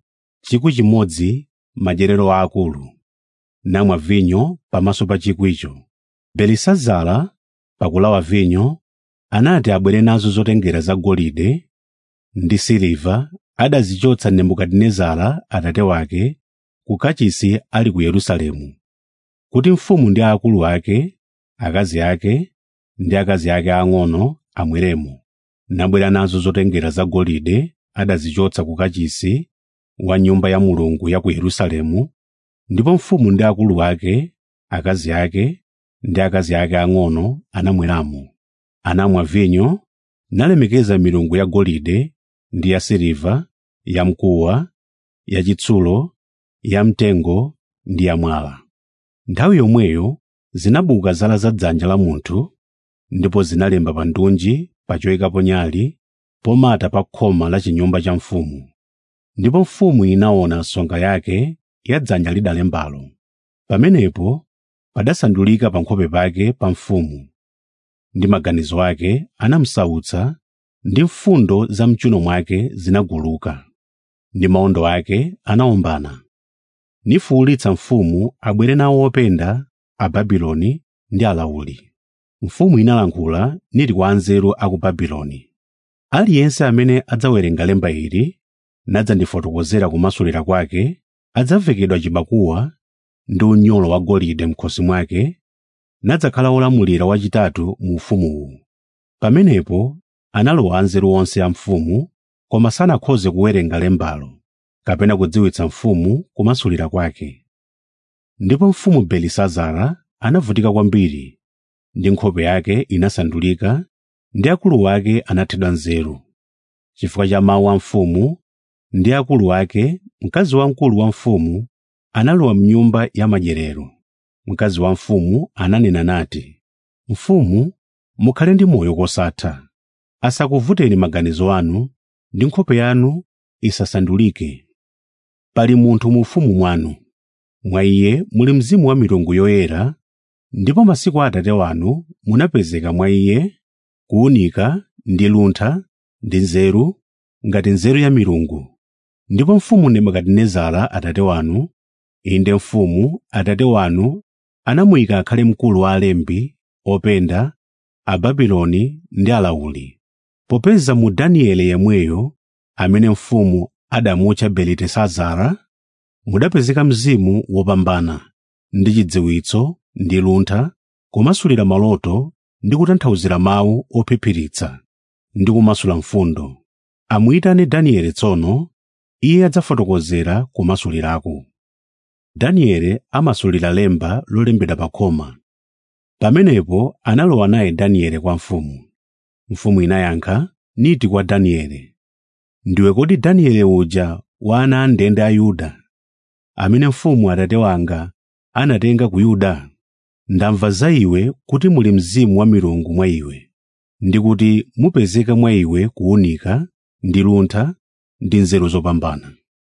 1,000 madyerero aakulu, namwa vinyo pamaso pa chikwicho. Belisazara pakulawa vinyo anati abwere nazo zotengera zagolide ndi siliva adazichotsa Nebukadinezara atate wake ku kachisi ali ku Yerusalemu, kuti mfumu ndi aakulu ake, akazi ake ndi akazi ake ang'ono amweremo. Nabwera nazo zotengera zagolide adazichotsa ku kachisi wa nyumba ya Mulungu ya ku Yerusalemu, ndipo mfumu ndi akulu ake, akazi ake ndi akazi ake ang'ono anamweramo. Anamwa vinyo, nalemekeza milungu ya golide ndi ya siliva, ya mkuwa, ya chitsulo, ya mtengo ndi ya mwala. Nthawi yomweyo zinabuka zala za dzanja la munthu, ndipo zinalemba pa ndunji pa choyikapo nyali pomata pa khoma la chinyumba cha mfumu. Ndipo mfumu inaona nsonga yake ya dzanja lidalembalo. Pamenepo padasandulika pa nkhope pake pa mfumu, ndi maganizo ake anamusautsa, ndi mfundo za mchuno mwake zinaguluka, ndi maondo ake anaombana. Nifuwulitsa mfumu abwere nawo openda a Babuloni ndi alawuli. Mfumu inalankhula niti kwa anzeru a ku Babuloni, aliyense amene adzawerenga lemba ili nadzandifotokozera kumasulira kwake adzavekedwa chibakuwa ndi unyolo wa golide m'khosi mwake, nadzakhala wolamulira wachitatu mu ufumuwu. Pamenepo analowa anzeru onse a mfumu, koma sanakhoze kuwerenga lembalo kapena kudziwitsa mfumu kumasulira kwake. Ndipo mfumu Belisazara anavutika kwambiri, ndi nkhope yake inasandulika, ndi akulu wake anathedwa nzeru. Chifukwa cha mawu a mfumu ndi akulu wake, mkazi wamkulu wa mfumu analowa m'nyumba ya madyerero. Mkazi wa mfumu ananena nati, "Mfumu, mukhale ndi moyo kosatha. Asakuvuteni maganizo anu, ndi nkhope yanu isasandulike. Pali munthu mu ufumu mwanu, mwa iye muli mzimu wa milungu yoyera, ndipo masiku a atate wanu munapezeka mwa iye kuwunika ndi luntha ndi nzeru ngati nzeru ya milungu. Ndipo mfumu Nebukadinezara atate wanu, inde mfumu atate wanu, anamuyika akhale mkulu wa alembi, openda, a Babuloni ndi alawuli, popeza mu Danieli yemweyo amene mfumu adamutcha Belitesazara mudapezeka mzimu wopambana ndi chidziwitso ndi luntha, kumasulira maloto ndi kutanthauzira mawu ophiphiritsa ndi kumasula mfundo. Amuyitane Danieli tsono, iye adzafotokozera kumasulirako." Danieli amasulira lemba lolembedwa pa khoma. Pamenepo analowa naye Danieli kwa mfumu. Mfumu inayankha niti kwa Danieli, "Ndiwe kodi Danieli uja wa ana a ndende a Yuda, amene mfumu atate wanga anatenga ku Yuda? Ndamva za iwe kuti muli mzimu wa milungu mwa iwe, ndi kuti mupezeka mwa iwe kuwunika ndi luntha ndi nzeru zopambana.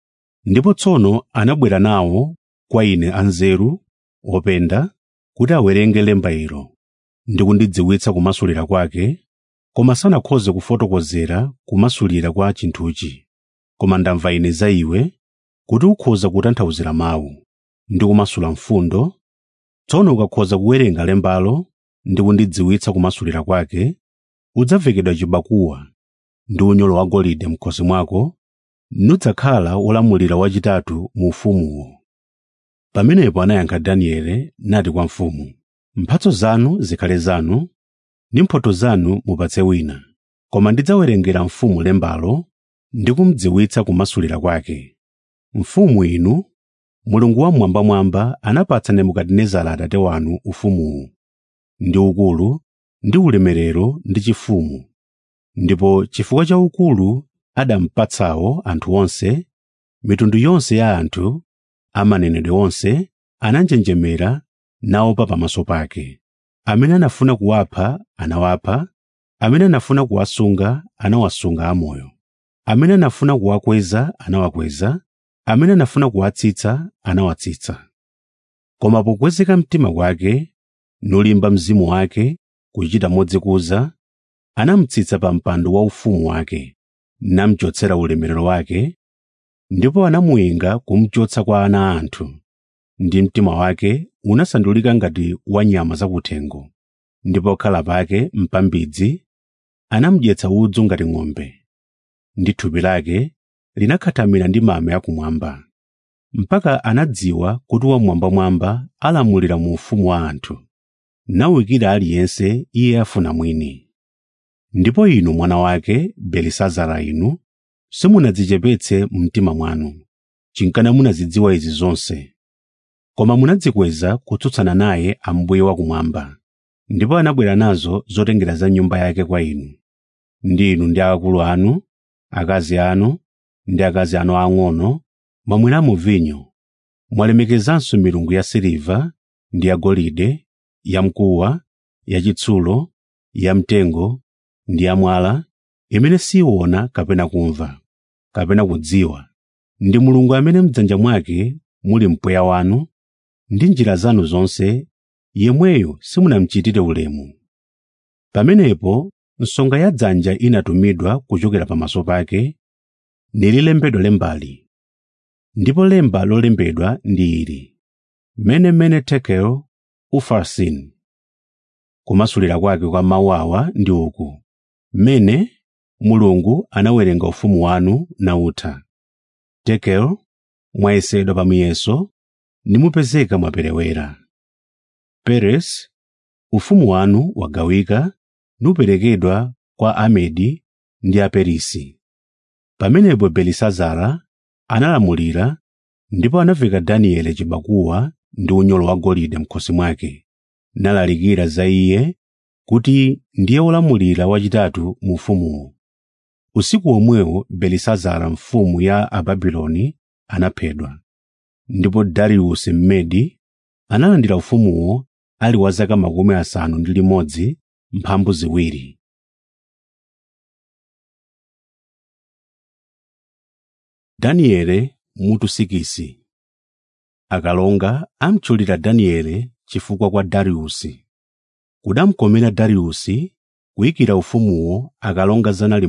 Ndipo tsono anabwera nawo kwa ine anzeru openda kuti awerenge lemba ilo ndi kundidziwitsa kumasulira kwake, koma sanakhoze kufotokozera kumasulira kwa chinthuchi. Koma ndamva ine za iwe kuti ukhoza kutanthauzira mawu ndi kumasula mfundo. Tsono ukakhoza kuwerenga lembalo ndi kundidziwitsa kumasulira kwake, udzavekedwa chibakuwa ndi unyolo wagolide m'khosi mwako, nudzakhala wolamulira wachitatu mu ufumuwo. Pamenepo anayankha Danieli nati kwa mfumu, mphatso zanu zikhale zanu, ndi mphotho zanu mupatse wina, koma ndidzawerengera mfumu lembalo ndi kumudziwitsa kumasulira kwake. Mfumu inu, Mulungu wamwambamwamba anapatsa Nebukadinezara atate wanu ufumuwu, ndi ukulu, ndi ulemerero ndi chifumu, ndipo chifukwa cha ukulu adampatsawo anthu onse, mitundu yonse ya anthu, amanenedwe onse, ananjenjemera naopa pamaso pake. Amene anafuna kuwapha anawapha, amene anafuna kuwasunga anawasunga amoyo, amene anafuna kuwakweza anawakweza, amene anafuna kuwatsitsa anawatsitsa. Koma pokwezeka mtima kwake nulimba mzimu wake kuchita modzikuza, anamutsitsa pa mpando wa ufumu wake, namchotsera ulemerero wake, ndipo anamuyinga kumchotsa kwa ana a anthu, ndi mtima wake unasandulika ngati wa nyama zakuthengo, ndipo khala pake mpambidzi anamudyetsa udzu ngati ng'ombe, ndi thupi lake linakhatamira ndi mame akumwamba, mpaka anadziwa kuti Wamwambamwamba alamulira mu ufumu wa anthu, nawikira aliyense iye afuna mwini. Ndipo inu mwana wake Belisazara, inu simunadzichepetse mtima mwanu, chinkana munazidziwa izi zonse, koma munadzikweza kutsutsana naye Ambuye wakumwamba, ndipo anabwera nazo zotengera za nyumba yake kwa inu, ndi inu ndi akulu anu, akazi anu, ndi akazi anu ang'ono, mwamweramo vinyo, mwalemekezanso milungu ya siliva ndi yagolide, yamkuwa, yachitsulo, yamtengo ndi yamwala, imene siona kapena kumva, kapena kudziwa, ndi Mulungu amene m'dzanja mwake muli mpweya wanu, ndi njira zanu zonse, yemweyo simunamuchitire ulemu. Pamenepo nsonga ya dzanja inatumidwa kuchokera pamaso pake, nililembedwa lembali. Ndipo lemba lolembedwa ndi ili: Mene Mene Tekel Ufarsin. Kumasulira kwake kwa mawu awa ndi uku: Mene, Mulungu anawerenga ufumu wanu nautha. Tekel, mwayesedwa pa muyeso, nimupezeka mwaperewera. Peres, ufumu wanu wagawika, nuperekedwa kwa Amedi ndi Aperisi. Pamenepo Belisazara analamulira, ndipo anaveka Danieli chibakuwa ndi unyolo wagolide m'khosi mwake, nalalikira za iye kuti ndiye wolamulira wachitatu mu ufumuwo. Usiku omwewo Belisazara mfumu ya Ababuloni anaphedwa, ndipo Dariusi Mmedi analandira ufumuwo ali wa zaka 60. Danieli mutu 6. Akalonga amtchulira Danieli chifukwa kwa Dariusi. Kudamkomera Dariusi kuyikira ufumuwo akalonga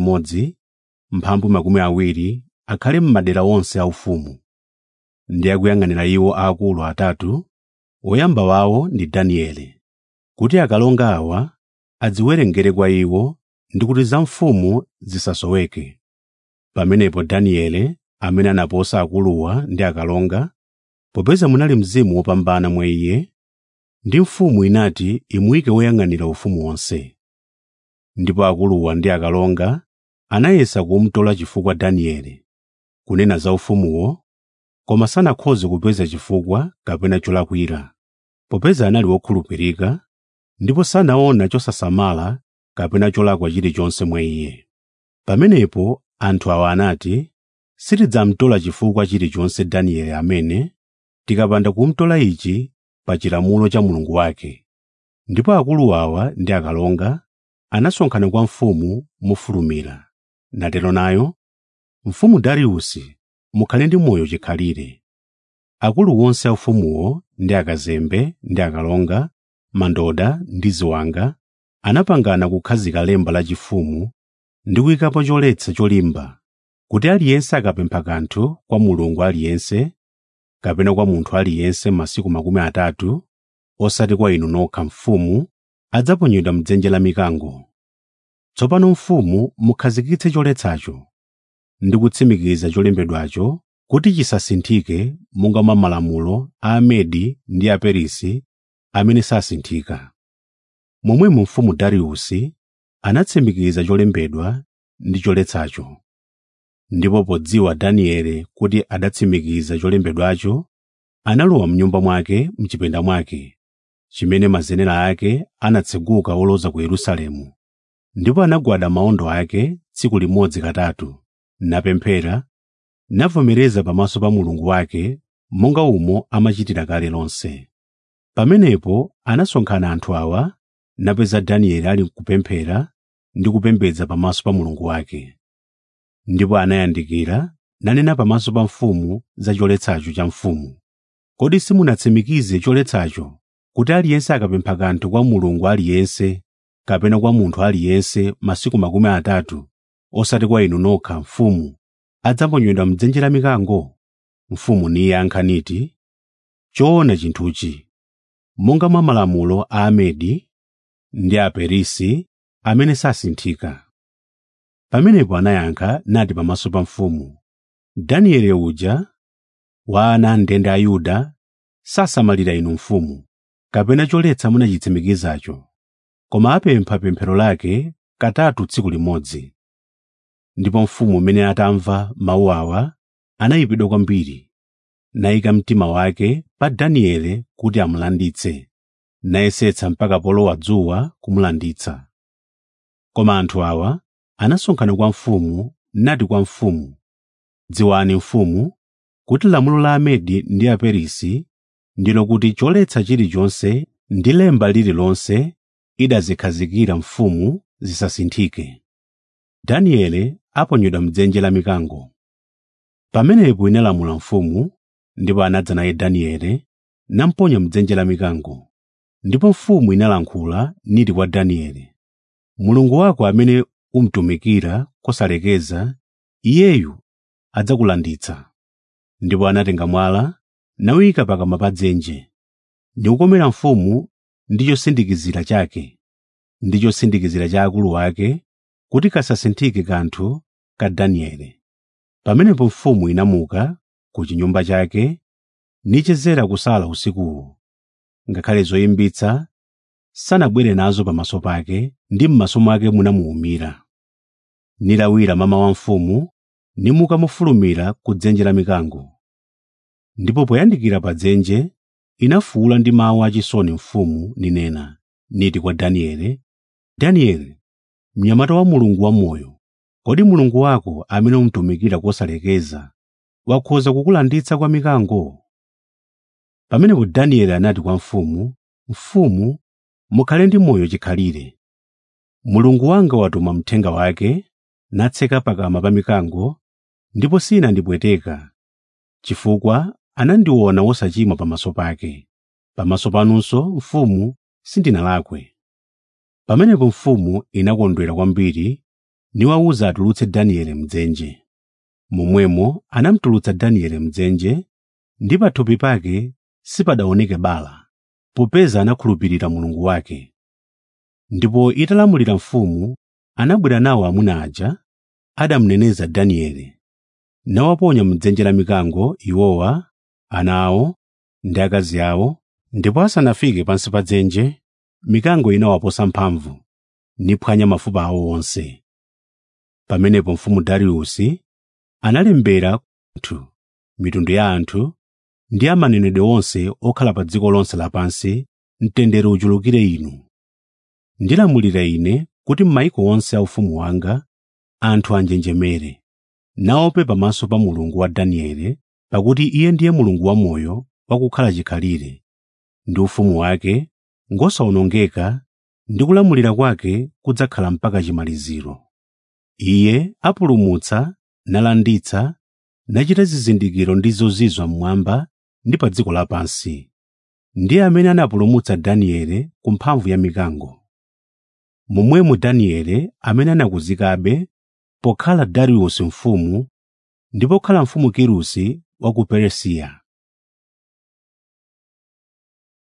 120 akhale m'madera onse a ufumu, ndi akuyang'anira iwo akulu atatu. Woyamba wawo ndi Danieli, kuti akalonga awa adziwerengere kwa iwo ndi kuti za mfumu zisasoweke. Pamenepo Danieli, amene anaposa akuluwa ndi akalonga, popeza munali mzimu wopambana mwa iye, ndi mfumu inati imuyike woyang'anira ufumu wonse. Ndipo akuluwa ndi akalonga anayesa kumutola chifukwa Danieli, kunena za ufumuwo, koma sanakhoze kupeza chifukwa kapena cholakwira, popeza anali wokhulupirika, ndipo sanaona chosasamala kapena cholakwa chilichonse mwa iye. Pamenepo anthu awa anati, sitidzamutola chifukwa chilichonse Danieli amene tikapanda kumutola ichi pa chilamulo cha Mulungu wake. Ndipo akulu awa ndi akalonga anasonkhana kwa mfumu mofulumira, natero nayo, Mfumu Dariusi, mukhale ndi moyo chikhalire. Akulu wonse a ufumuwo ndi akazembe ndi akalonga, mandoda ndi ziwanga anapangana kukhazika lemba lachifumu ndi kuyikapo choletsa cholimba, kuti aliyense akapempha kanthu kwa mulungu aliyense kapena kwa munthu aliyense masiku 30, osati kwa inu nokha mfumu, adzaponyedwa m'dzenje la mikango. Tsopano mfumu mukhazikitse choletsacho ndi kutsimikiza cholembedwacho kuti chisasinthike monga mwa malamulo a Amedi ndi Aperisi amene sasinthika. Momwemo mfumu Dariyusi anatsimikiza cholembedwa ndi choletsacho. Ndipo podziwa Danieli kuti adatsimikiza cholembedwacho, analowa m'nyumba mwake m'chipinda mwake, chimene mazenera ake anatseguka oloza ku Yerusalemu. Ndipo anagwada mawondo ake tsiku limodzi katatu, napemphera, navomereza pamaso pa Mulungu wake monga umo amachitira kale lonse. Pamenepo anasonkhana anthu awa, napeza Danieli ali kupemphera ndi kupembedza pamaso pa Mulungu wake. Ndipo anayandikira nanena pamaso pa mfumu za choletsacho cha mfumu. Kodi simunatsimikize choletsacho kuti aliyense akapempha kanthu kwa mulungu aliyense kapena kwa munthu aliyense masiku 30, osati kwa inu nokha mfumu, adzaponyedwa m'dzenje la mikango? Mfumu niyankha niti, choona chinthuchi, monga mwa malamulo a Amedi ndi Aperisi amene sasinthika. Pamenepo anayankha nati pamaso pa mfumu, Danieli uja wa ana a ndende a Yuda sasamalira inu mfumu, kapena choletsa munachitsimikizacho, koma apempha pemphero lake katatu tsiku limodzi. Ndipo mfumu imene atamva mawu awa anayipidwa kwambiri, nayika mtima wake pa Danieli kuti amulanditse, nayesetsa mpaka polowa dzuwa kumulanditsa. Koma anthu awa anasonkhana kwa mfumu nati kwa mfumu, dziwani mfumu kuti lamulo la Amedi ndi Aperisi ndilo kuti choletsa chilichonse ndi lemba lililonse idazikhazikira mfumu zisasinthike. Danieli aponyedwa m'dzenje la mikango. Pamenepo inalamula mfumu, ndipo anadza naye Danieli namponya m'dzenje la mikango. Ndipo mfumu inalankhula niti kwa Danieli, Mulungu wako amene umtumikira kosalekeza, iyeyu adzakulanditsa. Ndipo anatenga mwala nawuyika pakamwa pa dzenje, ndi kukomera mfumu ndi chosindikizira chake, ndi chosindikizira cha akulu ake, kuti kasasinthike kanthu ka Danieli. Pamenepo mfumu inamuka ku chinyumba chake nichezera kusala usikuwo, ngakhale zoyimbitsa sanabwere nazo pamaso pake, ndi m'maso mwake munamuwumira. Nilawira mama wa mfumu nimuka mofulumira ku dzenje la mikango. Ndipo poyandikira pa dzenje inafuwula ndi mawu achisoni mfumu ninena niti kwa Danieli, Danieli, mnyamata wa Mulungu wamoyo, kodi Mulungu wako amene umtumikira kosalekeza wakhoza kukulanditsa kwa mikango? Pamenepo Danieli anati kwa mfumu, Mfumu, mukhale ndi moyo chikhalire. Mulungu wanga watuma mthenga wake natseka pakamwa pa mikango, ndipo sinandipweteka, chifukwa anandiona wosachimwa pamaso pake. Pamaso panunso mfumu sindinalakwe. Pamenepo mfumu inakondwera kwambiri niwawuza atulutse Danieli m'dzenje. Momwemo anamutulutsa Danieli m'dzenje, ndi pathupi pake sipadaoneke bala, popeza anakhulupirira Mulungu wake. Ndipo italamulira mfumu, anabwera nawo amuna aja adamuneneza Danieli, nawaponya m'dzenje la mikango iwowa, ana awo ndi akazi awo. Ndipo asanafike pansi pa dzenje, mikango inawaposa mphamvu niphwanya mafupa awo onse. Pamenepo mfumu Dariyusi analembera anthu, mitundu ya anthu ndi amanenedwe onse okhala pa dziko lonse lapansi, mtendere uchulukire inu. Ndilamulira ine kuti m'mayiko onse a ufumu wanga anthu anjenjemere, naope pamaso pa Mulungu wa Danieli, pakuti iye ndiye Mulungu wamoyo wakukhala chikhalire, ndi ufumu wake ngosawonongeka, ndi kulamulira kwake kudzakhala mpaka chimaliziro. Iye apulumutsa, nalanditsa, nachita zizindikiro ndi zozizwa mmwamba ndi pa dziko lapansi. Ndiye amene anapulumutsa Danieli ku mphamvu ya mikango. Momwemo Danieli amene anakuzikabe pokhala Dariyusi mfumu ndi pokhala mfumu Kirusi wa ku Peresiya.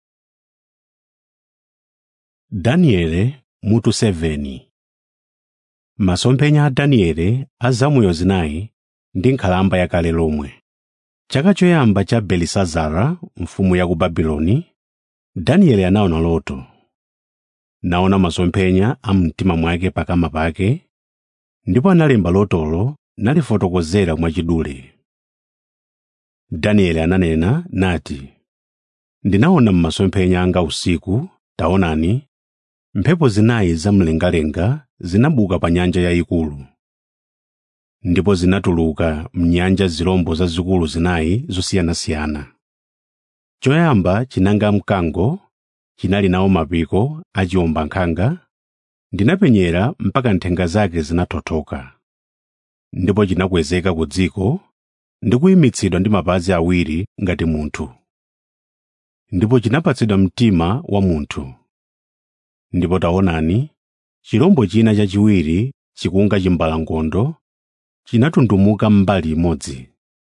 Danieli mutu 7. Masomphenya a Danieli a zamoyo zinayi ndi nkhalamba yakale lomwe. Chaka choyamba cha Belisazara mfumu ya ku Babuloni, Danieli anaona loto. Naona masomphenya a mtima mwake pakama pake, ndipo analemba lotolo nalifotokozera mwachidule. Danieli ananena nati, ndinaona m'masomphenya anga usiku, taonani, mphepo zinayi zamlengalenga zinabuka pa nyanja yayikulu. Ndipo zinatuluka m'nyanja zirombo zazikulu zinayi zosiyanasiyana. Choyamba chinanga mkango, chinali nawo mapiko a chiwombankhanga, ndinapenyera mpaka nthenga zake zinathothoka. Ndipo chinakwezeka ku dziko ndi kuyimitsidwa ndi mapazi awiri ngati munthu. Ndipo chinapatsidwa mtima wa munthu. Ndipo taonani, chirombo china chachiwiri chikunga chimbalangondo chinatundumuka mbali imodzi.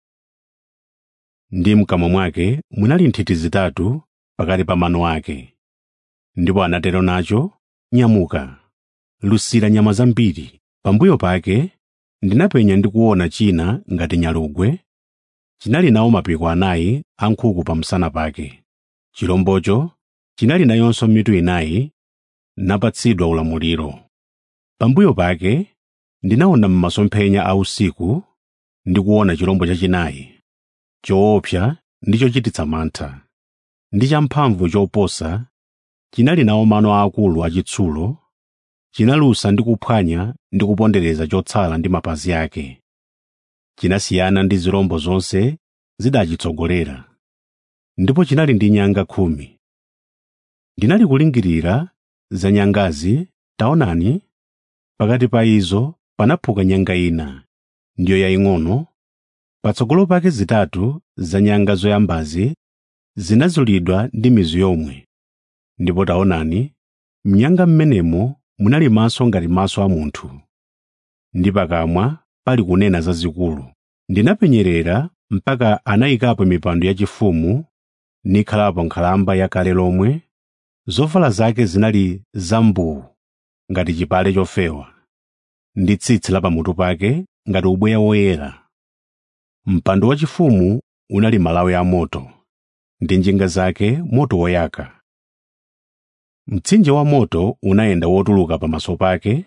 Ndi mkamwa mwake munali nthiti zitatu pakati pa mano ake. Ndipo anatero nacho, nyamuka, lusira nyama zambiri. Pambuyo pake ndinapenya ndi kuona china ngati nyalugwe, chinali nawo mapiko anayi a nkhuku pa msana pake. Chirombocho chinali nayonso mitu inayi, napatsidwa ulamuliro. Pambuyo pake ndinaona m'masomphenya a usiku ndi kuona chirombo chachinayi, choopsa ndi chochititsa mantha, ndi champhamvu choposa, chinali nawo mano aakulu achitsulo, chinalusa ndi kuphwanya ndi kupondereza chotsala ndi mapazi ake. Chinasiyana ndi zirombo zonse zidachitsogolera, ndipo chinali ndi nyanga 10. Ndinali kulingirira za nyangazi, taonani, pakati pa izo panaphuka nyanga ina, ndiyo yaying'ono. Patsogolo pake zitatu za nyanga zoyambazi zinazulidwa ndi mizu yomwe. Ndipo taonani, m'nyanga m'menemo munali maso ngati maso a munthu, ndi pakamwa pali kunena zazikulu. Ndinapenyerera mpaka anayikapo mipando yachifumu nikhalapo nkhalamba yakale lomwe. Zovala zake zinali zambuwu ngati chipale chofewa, ndi tsitsi la pamutu pake ngati ubweya woyera. Mpando wachifumu unali malawi amoto, ndi njinga zake moto woyaka. Mtsinje wa moto unayenda wotuluka pamaso pake.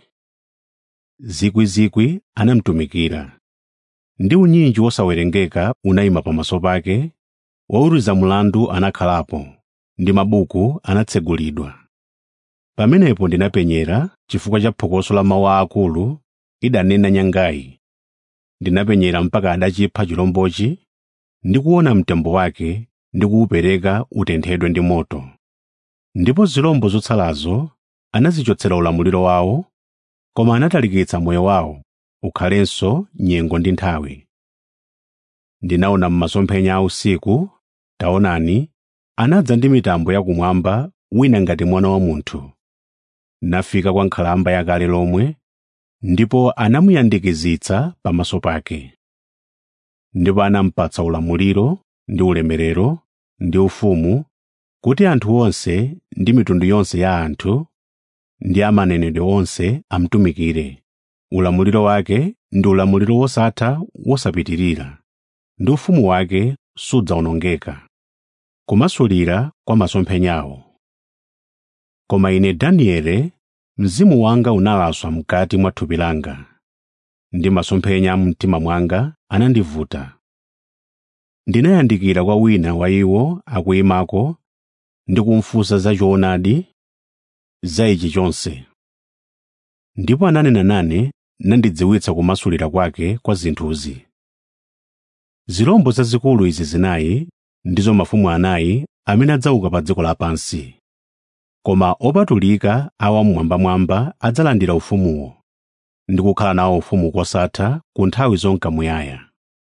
Zikwi anamtumikira, ndi unyinji wosawerengeka unayima pamaso pake. Woweruza mlandu anakhalapo, ndi mabuku anatsegulidwa. Pamenepo ndinapenyera chifukwa cha phokoso la mawu aakulu idanena nyangayi. Ndinapenyera mpaka adachipha chirombochi, ndi kuona mtembo wake ndi kuwupereka utenthedwe ndi moto. Ndipo zirombo zotsalazo anazichotsera ulamuliro wawo, koma anatalikitsa moyo wawo ukhalenso nyengo ndi nthawi. Ndinaona m'masomphenya a usiku, taonani, anadza ndi mitambo yakumwamba wina ngati mwana wa munthu. Nafika kwa nkhalamba yakale lomwe, ndipo anamuyandikizitsa pamaso pake. Ndipo anampatsa ulamuliro ndi ulemerero ndi ufumu, kuti anthu onse ndi mitundu yonse ya anthu ndi amanenedwe onse amtumikire. Ulamuliro wake ndi ulamuliro wosatha wosapitirira, ndi ufumu wake sudzawonongeka. Kumasulira kwa masomphenyawo. Koma ine Danieli, mzimu wanga unalaswa mkati mwa thupi langa, ndi masomphenya a mtima mwanga anandivuta. Ndinayandikira kwa wina wa iwo akuyimako ndi kumfunsa za choonadi za ichi chonse. Ndipo ananena nane nandidziwitsa kumasulira kwake kwa zinthuzi. Zirombo zazikulu izi zinayi ndizo mafumu anayi amene adzauka pa dziko lapansi. Koma opatulika awamwambamwamba adzalandira ufumuwo, ndi kukhala nawo ufumu kosatha ku nthawi zonka muyaya.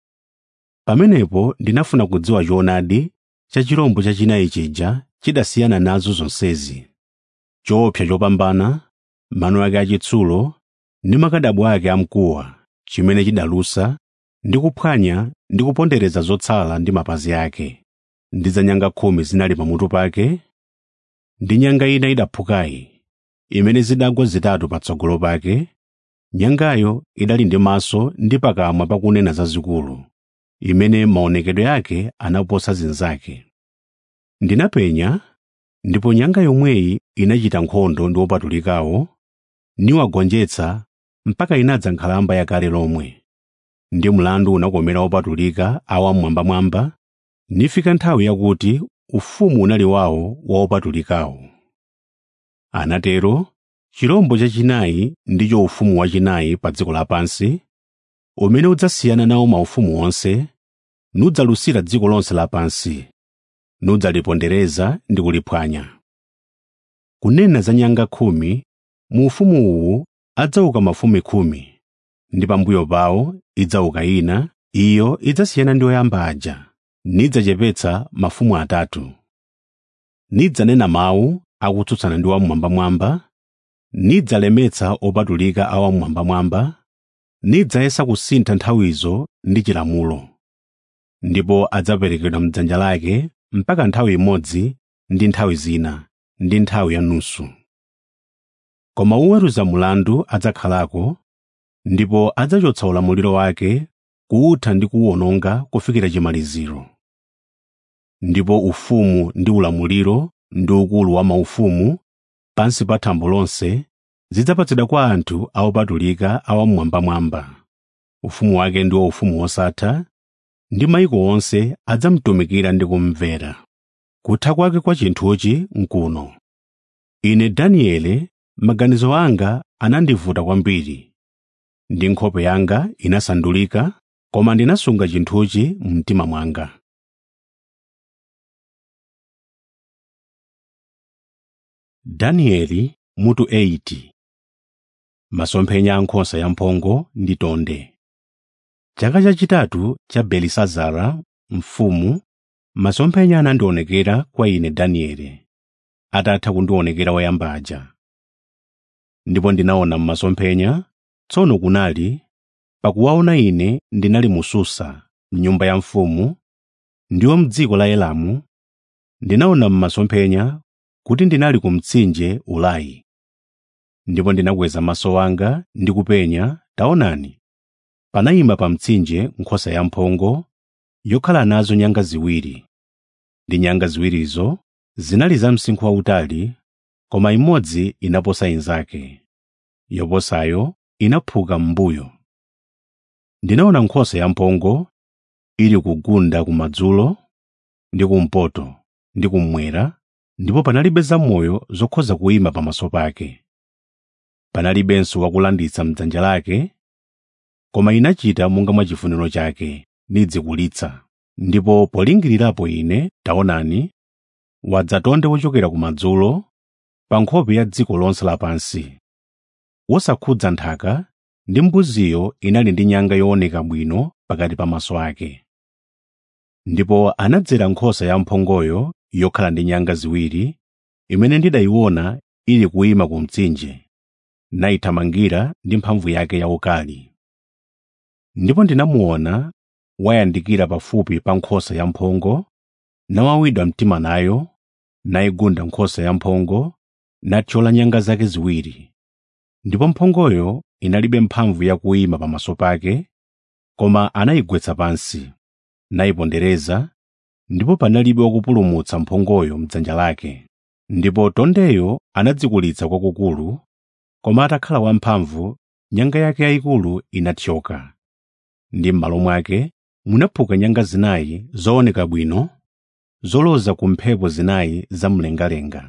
Pamenepo ndinafuna kudziwa choonadi cha chirombo chachinayi chija chidasiyana nazo zonsezi. Choopsa chopambana, mano ake achitsulo ndi makadabu ake amkuwa, chimene chidalusa ndi kuphwanya ndi kupondereza zotsala ndi mapazi ake. Ndi za nyanga 10 zinali pamutu pake, ndi nyanga ina idaphukayi, imene zidagwa zitatu patsogolo pake, Nyangayo idali ndi maso ndi pakamwa pakunena zazikulu, imene maonekedwe ake anaposa zinzake. Ndinapenya, ndipo nyanga yomweyi inachita nkhondo ndi opatulikawo, niwagonjetsa mpaka inadza nkhalamba yakale lomwe. Ndi mlandu unakomera opatulika awamwambamwamba, nifika nthawi yakuti ufumu unali wawo wa opatulikawo. Anatero, chirombo chachinayi ndicho ufumu wachinayi pa dziko lapansi, umene udzasiyana nawo maufumu onse, nudzalusira dziko lonse lapansi, nudzalipondereza ndi kuliphwanya. Kunena za nyanga 10, mu ufumu uwu adzauka mafumu 10, ndi pambuyo pawo idzauka ina, iyo idzasiyana ndi oyamba aja, nidzachepetsa mafumu atatu. Nidzanena mawu akutsutsana ndi wamwambamwamba, nidzalemetsa opatulika awamwambamwamba, nidzayesa kusintha nthawizo ndi chilamulo. Ndipo adzaperekedwa m'dzanja lake mpaka nthawi imodzi ndi nthawi zina ndi nthawi ya nusu. Koma woweruza mlandu adzakhalako, ndipo adzachotsa ulamuliro wake, kuwutha ndi kuwuwononga kufikira chimaliziro. Ndipo ufumu ndi ulamuliro ndi ukulu wa maufumu pansi pa thambo lonse zidzapatsidwa kwa anthu aopatulika awamwambamwamba. Ufumu wake ndiwo ufumu wosatha, ndi mayiko onse adzamutumikira ndi kumvera. Kutha kwake kwa chinthuchi nkuno. Ine Danieli, maganizo anga anandivuta kwambiri, ndi nkhope yanga inasandulika, koma ndinasunga chinthuchi mtima mwanga. Danieli mutu 8. Masomphenya a nkhosa yamphongo ndi tonde. Chaka chachitatu cha Belisazara mfumu, masomphenya anandionekera kwa ine Danieli, atatha kundionekera woyamba aja. Ndipo ndinaona m'masomphenya, tsono kunali, pakuwaona ine ndinali mu Susa, m'nyumba ya mfumu, ndiwo m'dziko la Elamu. Ndinaona m'masomphenya kuti ndinali ku mtsinje Ulai. Ndipo ndinakweza maso anga ndi kupenya, taonani, panayima pa mtsinje nkhosa yamphongo, yokhala nazo nyanga ziwiri. Ndi nyanga ziwirizo zinali za msinkhu wautali, koma imodzi inaposa inzake, yoposayo inaphuka m'mbuyo. Ndinaona nkhosa yamphongo ili kugunda kumadzulo ndi kumpoto ndi kummwera, ndipo panalibe zamoyo zokhoza kuyima pamaso pake. Panalibenso wakulanditsa m'dzanja lake, koma inachita monga mwa chifuniro chake, nidzikulitsa. Ndipo polingirirapo ine, taonani, wadza tonde wochokera kumadzulo, pa nkhope ya dziko lonse lapansi, wosakhudza nthaka, ndi mbuziyo inali ndi nyanga yooneka bwino pakati pa maso ake. Ndipo anadzera nkhosa yamphongoyo yokhala ndi nyanga ziwiri, imene ndidayiona ili kuyima ku mtsinje, nayithamangira ndi mphamvu yake yaukali. Ndipo ndinamuona wayandikira pafupi pa nkhosa yamphongo, nawawidwa mtima nayo, nayigunda nkhosa yamphongo, nathyola nyanga zake ziwiri. Ndipo mphongoyo inalibe mphamvu yakuyima pamaso pake, koma anayigwetsa pansi, nayipondereza, ndipo panalibe wakupulumutsa mphongoyo m'dzanja lake. Ndipo tondeyo anadzikulitsa kwakukulu, koma atakhala wamphamvu, nyanga yake yayikulu inathyoka. Ndi m'malo mwake munaphuka nyanga zinayi zooneka bwino, zoloza ku mphepo zinayi zamlengalenga.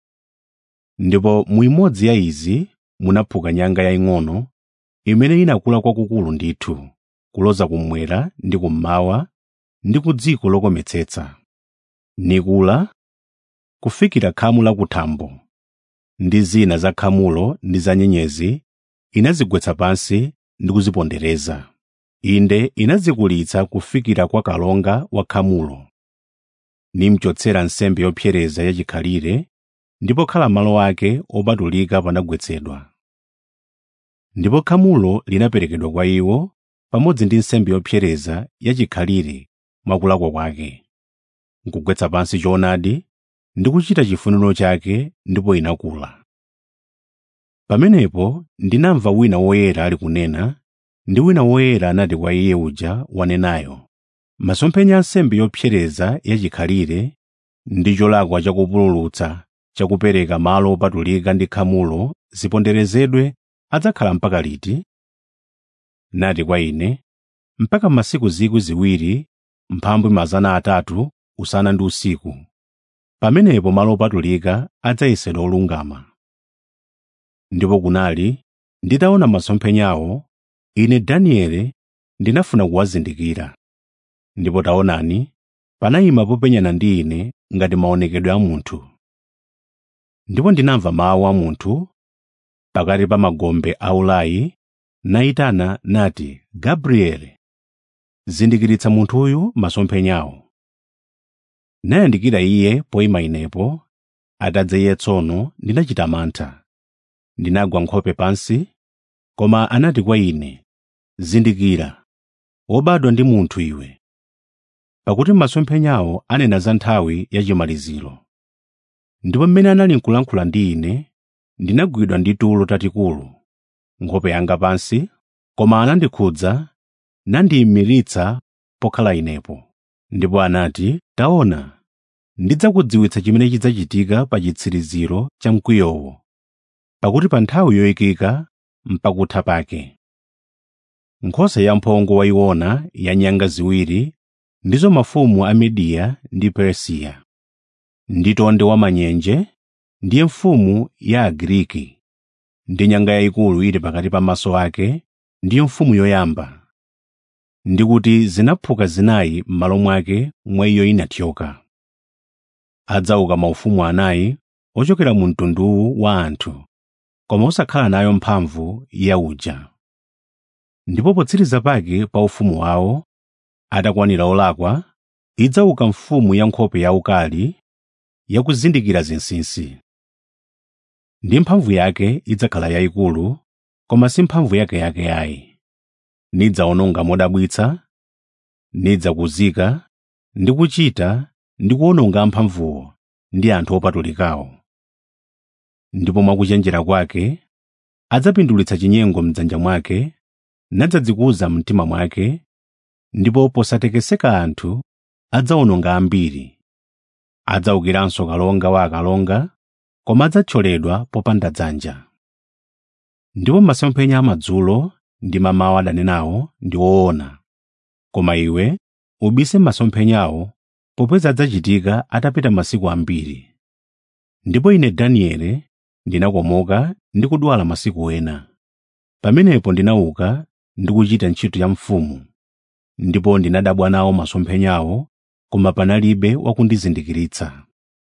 Ndipo mu imodzi ya izi munaphuka nyanga yaying'ono, imene inakula kwakukulu ndithu, kuloza kummwera ndi kummawa ndi ku dziko lokometsetsa, nikula kufikira khamu lakuthambo. Ndi zina za khamulo ndi za nyenyezi inazigwetsa pansi ndi kuzipondereza. Inde inazikulitsa kufikira kwa kalonga wa khamulo, nimchotsera nsembe yopsereza yachikhalire, ndipo khala malo ake opatulika panagwetsedwa. Ndipo khamulo linaperekedwa kwa iwo pamodzi ndi nsembe yopsereza yachikhalire mwakulakwa kwake, nkugwetsa pansi choonadi ndi kuchita chifuniro chake, ndipo inakula. Pamenepo ndinamva wina woyera ali kunena, ndi wina woyera anati kwa iye uja wanenayo, masomphenya a nsembe yopsereza yachikhalire ndi cholakwa chakupululutsa chakupereka malo opatulika ndi khamulo ziponderezedwe adzakhala mpaka liti? Nati kwa ine, mpaka masiku 2,000 mphambu 300 usana ndi usiku. Pamenepo malo opatulika adzayesedwa olungama. Ndipo kunali nditaona masomphenyawo, ine Danieli ndinafuna kuwazindikira. Ndipo taonani, panayima popenyana ndi ine ngati maonekedwe a munthu. Ndipo ndinamva mawu a munthu pakati pa magombe aulayi nayitana nati, Gabrieli, zindikiritsa munthuyu masomphenyawo. Nayandikira iye poyima inepo. Atadza iye tsono ndinachita mantha. Ndinagwa nkhope pansi, koma anati kwa ine, zindikira, wobadwa ndi munthu iwe, pakuti masomphenyawo anena za nthawi yachimaliziro. Ndipo mmene anali nkulankhula ndi ine, ndinagwidwa ndi tulo tatikulu, nkhope yanga pansi, koma anandikhudza nandiyimiritsa pokhala inepo. Ndipo anati, taona, ndidzakudziwitsa chimene chidzachitika pa chitsiriziro cha mkwiyowo, pakuti pa nthawi yoyikika mpakutha pake. Nkhosa yamphongo wayiona ya nyanga ziwiri ndizo mafumu a Mediya ndi Persiya. Ndi tonde wamanyenje ndiye mfumu ya Agriki, ndi nyanga yayikulu ili pakati pa maso ake ndiyo mfumu yoyamba. Ndi kuti zinaphuka zinayi m'malo mwake mwa iyo inathyoka. Adzauka maufumu anayi ochokera mu mtunduwu wa anthu, koma osakhala nayo mphamvu ya uja. Ndipo potsiriza pake pa ufumu wawo, atakwanira olakwa, idzauka mfumu ya nkhope yaukali yakuzindikira zinsinsi. Ndi mphamvu yake idzakhala yayikulu, koma si mphamvu yake ayi. Nidzawononga modabwitsa, nidzakuzika ndi kuchita ndi kuwononga amphamvuwo ndi anthu opatulikawo. Ndipo mwakuchenjera kwake adzapindulitsa chinyengo m'dzanja mwake, nadzadzikuza mtima mwake, ndipo posatekeseka anthu adzawononga ambiri. Adzawukiranso kalonga wa akalonga, koma adzathyoledwa popanda dzanja. Ndipo masomphenya amadzulo ndi mamawa adanenawo ndi woona, koma iwe ubise masomphenyawo popeza adzachitika atapita masiku ambiri. Ndipo ine Danieli ndinakomoka ndi kudwala masiku ena. Pamenepo ndinauka ndi kuchita ntchito ya mfumu, ndipo ndinadabwa nawo masomphenyawo, koma panalibe wakundizindikiritsa.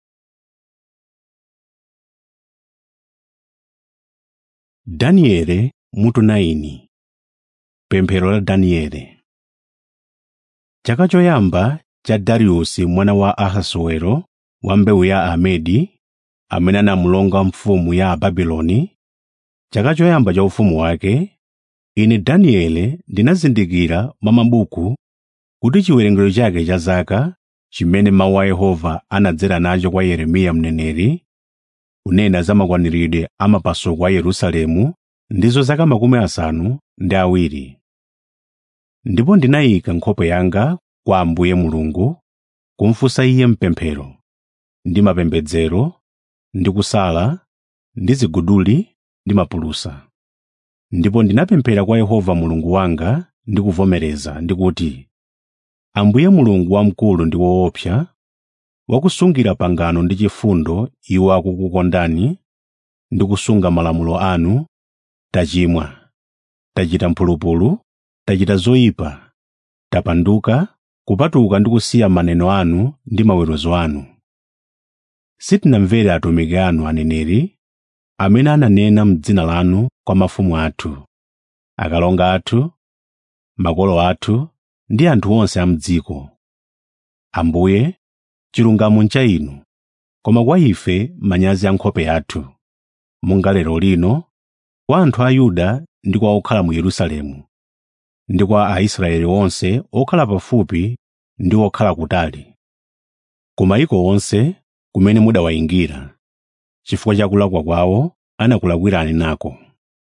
Danieli mutu 9. Pemphero la Danieli. Chaka choyamba cha Dariusi mwana wa Ahasuero wa mbewu ya Amedi, amene anamulonga mfumu ya Ababuloni, chaka choyamba cha ufumu wake, ine Danieli ndinazindikira mwa mabuku kuti chiwerengero chake cha zaka chimene mawu a Yehova anadzera nacho kwa Yeremiya mneneri, kunena za makwaniridwe a mapasuko a Yerusalemu, ndizo zaka 70. Ndipo ndinayika nkhope yanga kwa Ambuye Mulungu, kumfunsa Iye mpemphero, ndi mapembedzero, ndi kusala, ndi ziguduli, ndi mapulusa. Ndipo ndinapemphera kwa Yehova Mulungu wanga ndi kuvomereza, ndikuti, Ambuye Mulungu wamkulu ndi woopsa, wakusungira pangano ndi chifundo iwo akukukondani, ndi kusunga malamulo anu, tachimwa, tachita mphulupulu, tachita zoyipa, tapanduka, kupatuka ndi kusiya maneno anu ndi maweruzo anu. Sitinamvere atumiki anu aneneri, amene ananena m'dzina lanu kwa mafumu athu, akalonga athu, makolo athu ndi anthu onse a m'dziko. Ambuye, chilungamo ncha inu, koma kwa ife manyazi a nkhope yathu, monga lero lino, kwa anthu a Yuda ndi kwa okhala mu Yerusalemu, ndi kwa Aisraeli onse okhala pafupi ndi okhala kutali, ku mayiko onse kumene mudawayingira, chifukwa cha kulakwa kwawo anakulakwirani nako.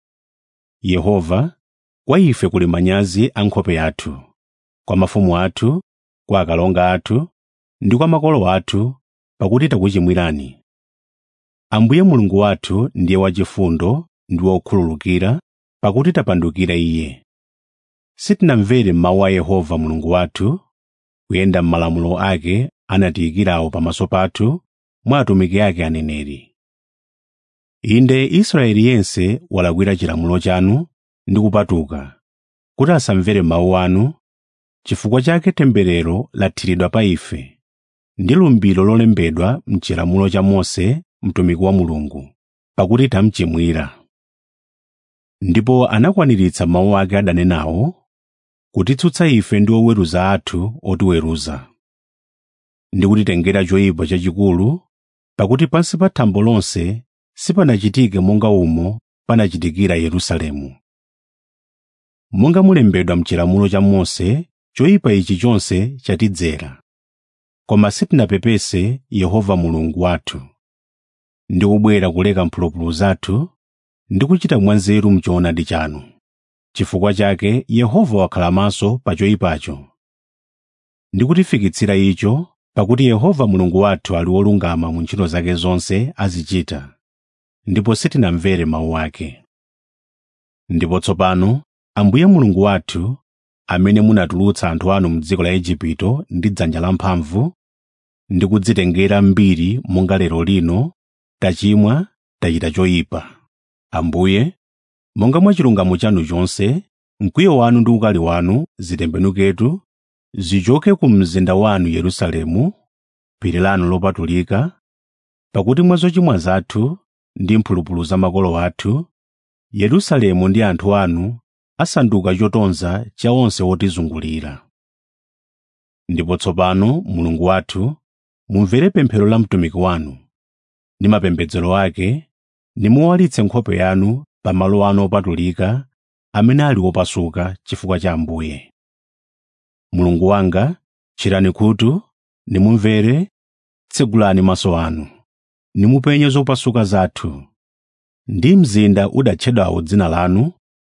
Yehova, kwa ife kuli manyazi a nkhope yathu, kwa mafumu athu, kwa akalonga athu ndi kwa makolo athu, pakuti takuchimwirani. Ambuye Mulungu wathu ndiye wachifundo ndi wokhululukira, pakuti tapandukira Iye. Sitinamvere mawu a Yehova Mulungu wathu, kuyenda m'malamulo ake anatiyikirawo pamaso pathu mwa atumiki ake aneneri. Inde Israeli yense walakwira chilamulo chanu ndi kupatuka, kuti asamvere mawu anu. Chifukwa chake temberero lathiridwa pa ife, ndi lumbiro lolembedwa m'chilamulo cha Mose mtumiki wa Mulungu, pakuti tamuchimwira. Ndipo anakwaniritsa mawu ake adanenawo, kutitsutsa ife ndi oweruza athu otiweruza, ndi kutitengera choyipa chachikulu, pakuti pansi pa thambo lonse sipanachitike monga umo panachitikira Yerusalemu. Monga mulembedwa m'chilamulo cha Mose, choyipa ichi chonse chatidzera, koma sitinapepese Yehova Mulungu wathu, ndi kubwera kuleka mphulupulu zathu ndi kuchita mwanzeru m'choonadi chanu. Chifukwa chake Yehova wakhala maso pa choyipacho ndi kutifikitsira icho, pakuti Yehova Mulungu wathu ali wolungama mu ntchito zake zonse azichita, ndipo sitinamvere mawu ake. Ndipo tsopano Ambuye Mulungu wathu, amene munatulutsa anthu anu m'dziko la Igupto ndi dzanja lamphamvu, ndi kudzitengera mbiri monga lero lino, tachimwa, tachita choyipa. Ambuye, monga mwa chilungamo chanu chonse, mkwiyo wanu ndi ukali wanu zitembenuketu, zichoke ku mzinda wanu Yerusalemu, phiri lanu lopatulika, pakuti mwa zochimwa zathu ndi mphulupulu za makolo athu, Yerusalemu ndi anthu anu asanduka chotonza cha onse otizungulira. Ndipo tsopano Mulungu wathu, mumvere pemphero la mtumiki wanu ndi mapembedzero ake, nimuwalitse nkhope yanu pa malo anu opatulika amene ali opasuka chifukwa cha Ambuye. Mulungu wanga, tcherani khutu, nimumvere, tsegulani maso anu, nimupenye zopasuka zathu. Ndi mzinda udatchedwawo dzina lanu,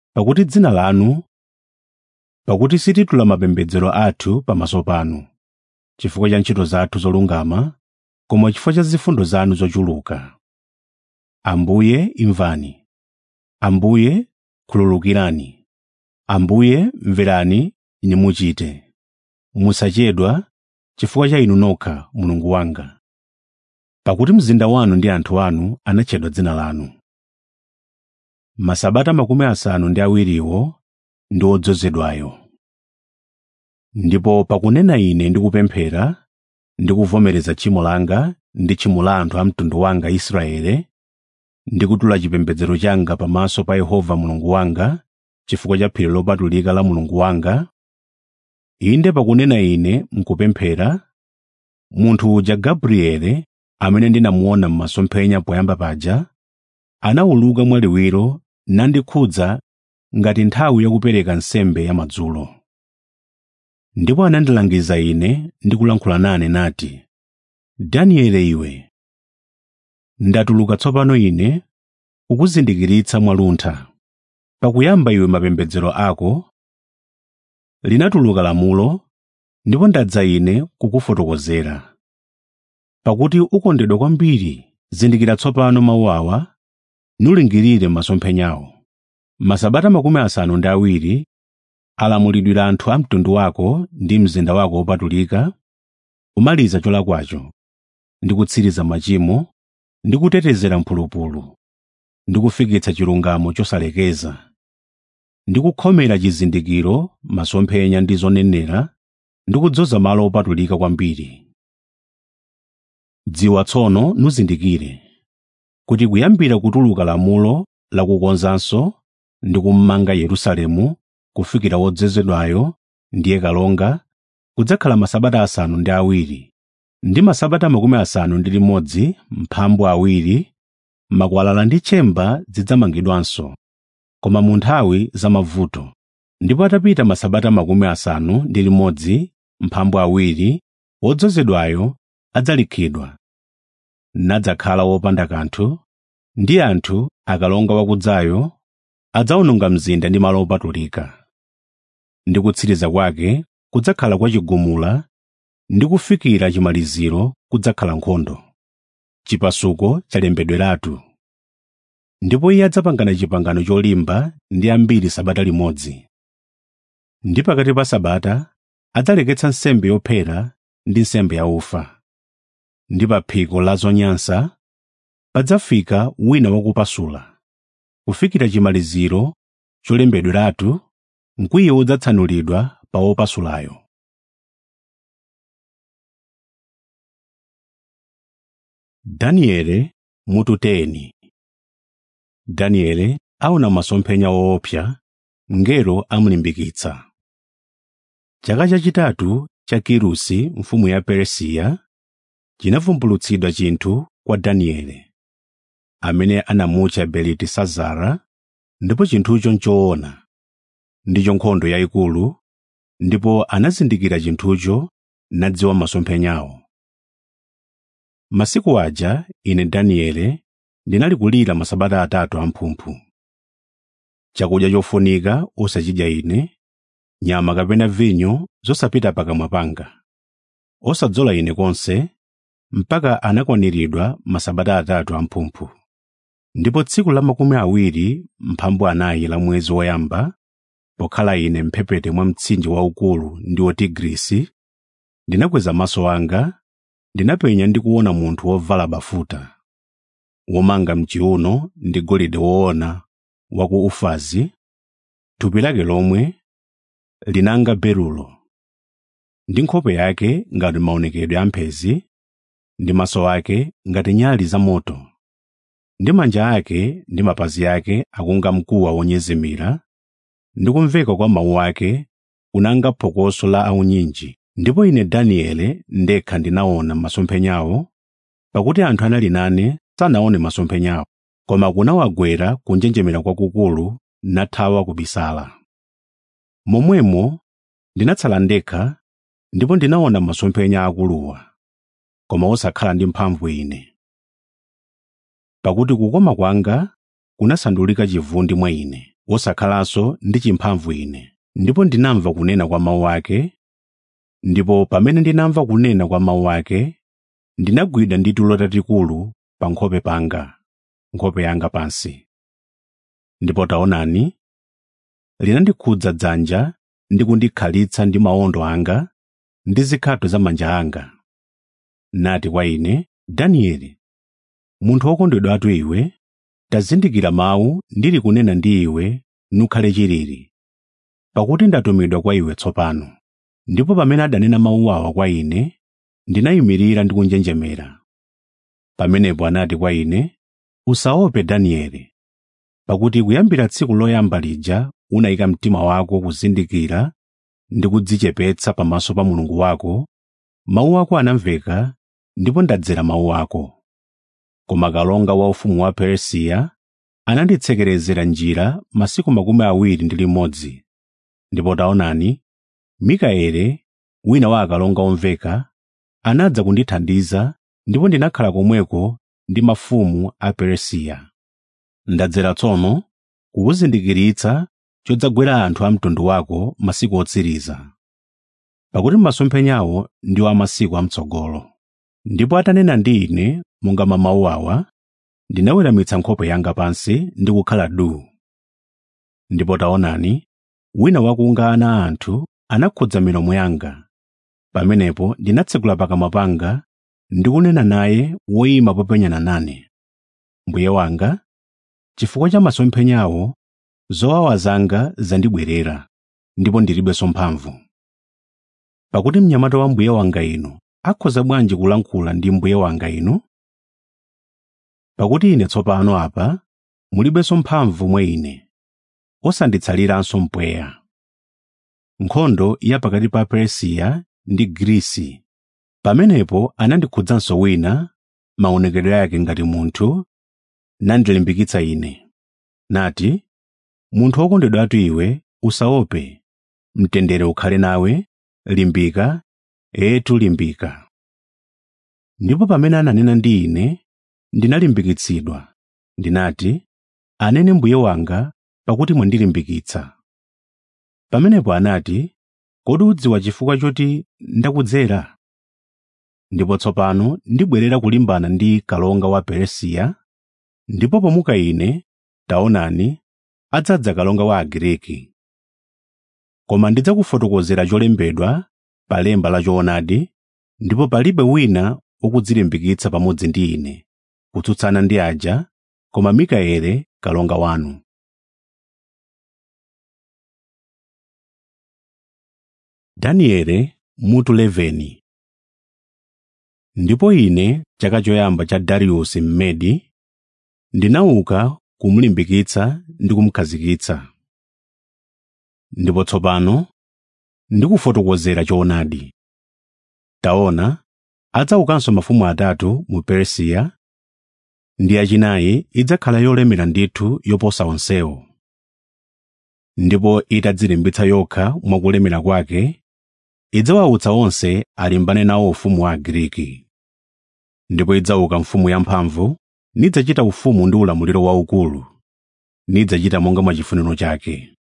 pakuti sititula mapembedzero athu pamaso panu, chifukwa cha ntchito zathu zolungama, koma chifukwa cha zifundo zanu zochuluka. Ambuye, imvani. Ambuye, khululukirani. Ambuye, mverani, nimuchite. Musachedwa, chifukwa cha inu nokha, Mulungu wanga, pakuti mzinda wanu ndi anthu anu anatchedwa dzina lanu. Masabata 70 ndi odzozedwayo. Ndipo pakunena ine ndikupemphera, ndikuvomereza tchimo langa ndi tchimo la anthu a mtundu wanga Israeli, ndikutula chipembedzero changa pamaso pa Yehova Mulungu wanga, chifukwa cha phiri lopatulika la Mulungu wanga. Inde pakunena ine mkupemphera, munthu uja Gabrieli, amene ndinamuona m'masomphenya poyamba paja, anawuluka mwaliwiro nandikhudza ngati nthawi yakupereka nsembe ya madzulo. Ndipo anandilangiza ine ndi kulankhula nane nati, Danieli iwe, ndatuluka tsopano ine kukuzindikiritsa mwaluntha. Pakuyamba iwe mapembedzero ako, linatuluka lamulo, ndipo ndadza ine kukufotokozera. Pakuti ukondedwa kwambiri, zindikira tsopano mawu awa, nulingirire masomphenyawo. Masabata 70 alamulidwira anthu a mtundu wako ndi mzinda wako wopatulika, kumaliza cholakwacho, ndi kutsiriza machimo, ndi kutetezera mphulupulu, ndi kufikitsa chilungamo chosalekeza, ndi kukhomera chizindikiro, masomphenya ndi zonenera, ndi kudzoza malo opatulika kwambiri. Dziwa tsono nuzindikire, kuti kuyambira kutuluka lamulo lakukonzanso ndi kummanga Yerusalemu kufikira wodzozedwayo ndiye kalonga, kudzakhala masabata 7, ndi masabata 60 mphambu awiri, makwalala ndi tchemba zidzamangidwanso, koma mu nthawi za mavuto. Ndipo atapita masabata 60 mphambu awiri, wodzozedwayo adzalikhidwa, nadzakhala wopanda kanthu, ndi anthu akalonga wakudzayo adzawononga mzinda ndi malo opatulika, ndi kutsiriza kwake kudzakhala kwa chigumula, ndi kufikira chimaliziro kudzakhala nkhondo. Chipasuko chalembedweratu. Ndipo iye adzapangana chipangano cholimba ndi ambiri sabata limodzi. Ndi pakati pa sabata adzaleketsa nsembe yophera ndi nsembe yaufa. Ndi pa phiko la zonyansa padzafika wina wakupasula. Kufikira chimaliziro cholembedweratu, mkwiyo udzatsanulidwa pa wopasulayo. Daniele mutu 10. Daniele aona masomphenya woopsa, mngelo amulimbikitsa. Chaka chachitatu cha Kirusi mfumu ya Peresiya chinavumbulutsidwa chinthu kwa Daniele, amene anamutcha Belitesazara, ndipo chinthucho nchoona, ndicho nkhondo yayikulu, ndipo anazindikira chinthucho nadziwa masomphenyawo. Masiku aja ine Daniele ndinali kulira masabata atatu amphumphu. Chakudya chofunika osachidya ine, nyama kapena vinyo zosapita pakamwa panga, osadzola ine konse, mpaka anakwaniridwa masabata atatu amphumphu. Ndipo tsiku la 24 la mwezi woyamba, pokhala ine mphepete mwa mtsinje waukulu ndi wa Tigrisi, ndinakweza maso anga, ndinapenya ndi kuona munthu wovala bafuta, womanga mchiuno ndi golide woona wa ku Ufazi, thupi lake lomwe linanga berulo, ndi nkhope yake ngati maonekedwe a mphezi, ndi maso ake ngati nyali za moto, ndi manja ake ndi mapazi ake akunga mkuwa wonyezimira, ndi kumveka kwa mawu ake kunanga phokoso la aunyinji. Ndipo ine Daniele ndekha ndinaona masomphenyawo, pakuti anthu anali nane sanaone masomphenyawo, koma kunawagwera kunjenjemera kwakukulu nathawa kubisala. Momwemo ndinatsala ndekha, ndipo ndinaona masomphenya akuluwa, koma osakhala ndi mphamvu ine. Pakuti kukoma kwanga kunasandulika chivundi mwa ine, osakhalanso ndi chimphamvu ine. Ndipo ndinamva kunena kwa mawu ake, ndipo pamene ndinamva kunena kwa mawu ake, ndinagwidwa ndi tulo tatikulu pa nkhope panga, nkhope yanga pansi. Ndipo taonani, linandikhudza dzanja ndi kundikhalitsa ndi mawondo anga ndi zikhato za manja anga. Nati kwa ine, Danieli, munthu wokondedwatu iwe, tazindikira mawu ndili kunena ndi iwe nukhale chilili, pakuti ndatumidwa kwa iwe tsopano. Ndipo pamene adanena mawu awa kwa ine, ndinayimirira ndi kunjenjemera. Pamenepo anati kwa ine, usaope Danieli, pakuti kuyambira tsiku loyamba lija unayika mtima wako kuzindikira ndi kudzichepetsa pamaso pa Mulungu wako, mawu ako anamveka ndipo ndadzera mawu ako. Koma kalonga wa ufumu wa Peresiya ananditsekerezera njira masiku 21. Ndipo taonani, Mikaeli, wina wa akalonga omveka, anadza kundithandiza, ndipo ndinakhala komweko ndi mafumu a Peresiya. Ndadzera tsono kukuzindikiritsa chodzagwera anthu a mtundu wako masiku otsiriza, pakuti masomphenyawo ndiwo amasiku amtsogolo. Ndipo atanena ndi ine monga mawu awa, ndinaweramitsa nkhope yanga pansi ndi kukhala duu. Ndipo taonani, wina wakunga ana anthu anakhudza milomo yanga. Pamenepo ndinatsekula pakamwa panga ndi kunena naye woyima popenyana nane, mbuye wanga, chifukwa cha masomphenyawo zowawa zanga zandibwerera, ndipo ndilibenso mphamvu. Pakuti mnyamata wa mbuye wanga inu akhoza bwanji kulankhula ndi mbuye wanga inu? Pakuti ine tsopano apa mulibenso mphamvu mwa ine, osanditsaliranso mpweya. Nkhondo ya pakati pa Peresiya ndi Grisi. Pamenepo anandikhudzanso wina, maonekedwe ake ngati munthu, nandilimbikitsa ine. Nati, munthu wokondedwatu iwe, usaope, mtendere ukhale nawe, limbika, etu limbika. Ndipo pamene ananena ndi ine, ndinalimbikitsidwa. Ndinati, anene mbuye wanga, pakuti mwandilimbikitsa. Pamenepo anati, kodi udziwa chifukwa choti ndakudzera? Ndipo tsopano ndibwerera kulimbana ndi kalonga wa Peresiya, ndipo pomuka ine, taonani, adzadza kalonga wa Agriki. Koma ndidzakufotokozera cholembedwa pa lemba la choonadi, ndipo palibe wina wokudzilimbikitsa pamodzi ndi ine, kutsutsana ndi aja, koma Mikaeli kalonga wanu. Danieli mutu 11. Ndipo ine, chaka choyamba cha Dariusi Mmedi, ndinauka kumulimbikitsa ndi kumukhazikitsa. Ndipo tsopano ndikufotokozera choonadi. Taona, adzaukanso mafumu atatu mu Peresiya, ndi yachinayi idzakhala yolemera ndithu yoposa onsewo. Ndipo itadzilimbitsa yokha mwakulemera kwake, idzawautsa onse alimbane nawo ufumu wa Agriki. Ndipo idzauka mfumu yamphamvu, nidzachita ufumu ndi ulamuliro waukulu, nidzachita monga mwa chifuniro chake.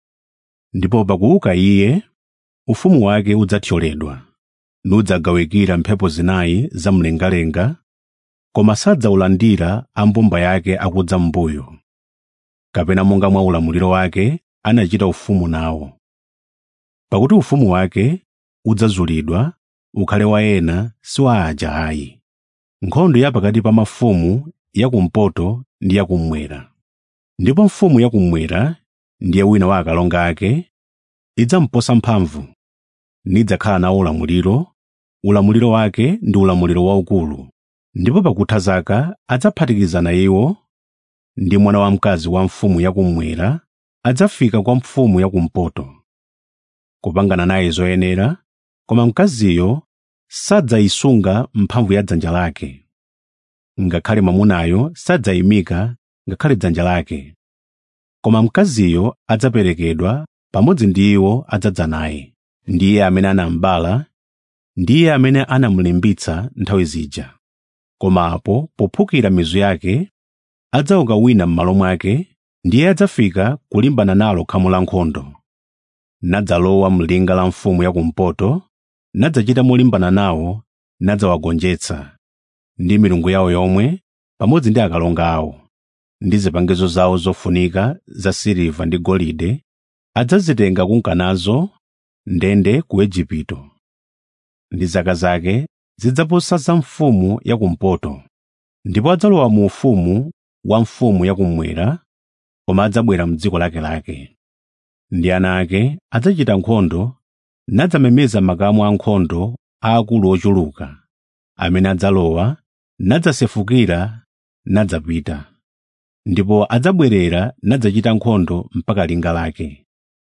Ndipo pakuuka iye, ufumu wake udzathyoledwa, nudzagawikira mphepo zinayi zamlengalenga, koma sadzaulandira ambumba yake akudza m'mbuyo, kapena monga mwa ulamuliro wake anachita ufumu nawo. Pakuti ufumu wake udzazulidwa, ukhale wa ena si wa aja ayi. Nkhondo ya pakati pa mafumu yakumpoto ndi yakummwera. Ndipo mfumu yakummwera, ndiye wina wa akalonga ake, idzamuposa mphamvu, nidzakhala nawo ulamuliro wake ndi ulamuliro waukulu. Ndipo pakutha zaka adzaphatikizana iwo, ndi mwana wamkazi wa mfumu yakummwera adzafika kwa mfumu yakumpoto, kupangana naye zoyenera, koma mkaziyo sadzayisunga mphamvu ya dzanja lake, ngakhale mwamunayo sadzayimika ngakhale dzanja lake. Koma mkaziyo adzaperekedwa pamodzi ndi iwo adzadza naye, ndiye amene anamubala, ndiye amene anamulimbitsa nthawi zija. Koma apo pophukira mizu yake, adzauka wina m'malo mwake, ndiye adzafika kulimbana nalo khamu la nkhondo, nadzalowa mlinga la mfumu yakumpoto, nadzachita molimbana nawo, nadzawagonjetsa ndi milungu yawo yomwe, pamodzi ndi akalonga awo, ndi zipangizo zawo zofunika za siliva ndi golide, adzazitenga kunka nazo ndende ku Igupto. Ndi zaka zake zidzaposa za mfumu yakumpoto, ndipo adzalowa mu ufumu wa mfumu yakummwera, koma adzabwera m'dziko lakelake. Ndi ana ake adzachita nkhondo, nadzamemeza makamu ankhondo aakulu ochuluka, amene adzalowa, nadzasefukira, nadzapita. Ndipo adzabwerera nadzachita nkhondo mpaka linga lake.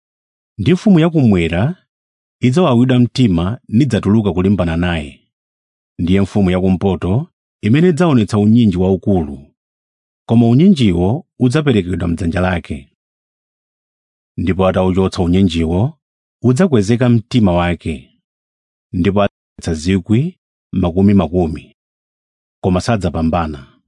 Ndi mfumu yakummwera idzawawidwa mtima nidzatuluka kulimbana naye. Ndiye mfumu yakumpoto imene idzaonetsa unyinji waukulu, koma unyinjiwo udzaperekedwa m'dzanja lake. Ndipo atauchotsa unyinjiwo, udzakwezeka mtima wake, ndipo adzatsa zikwi makumi, koma sadzapambana.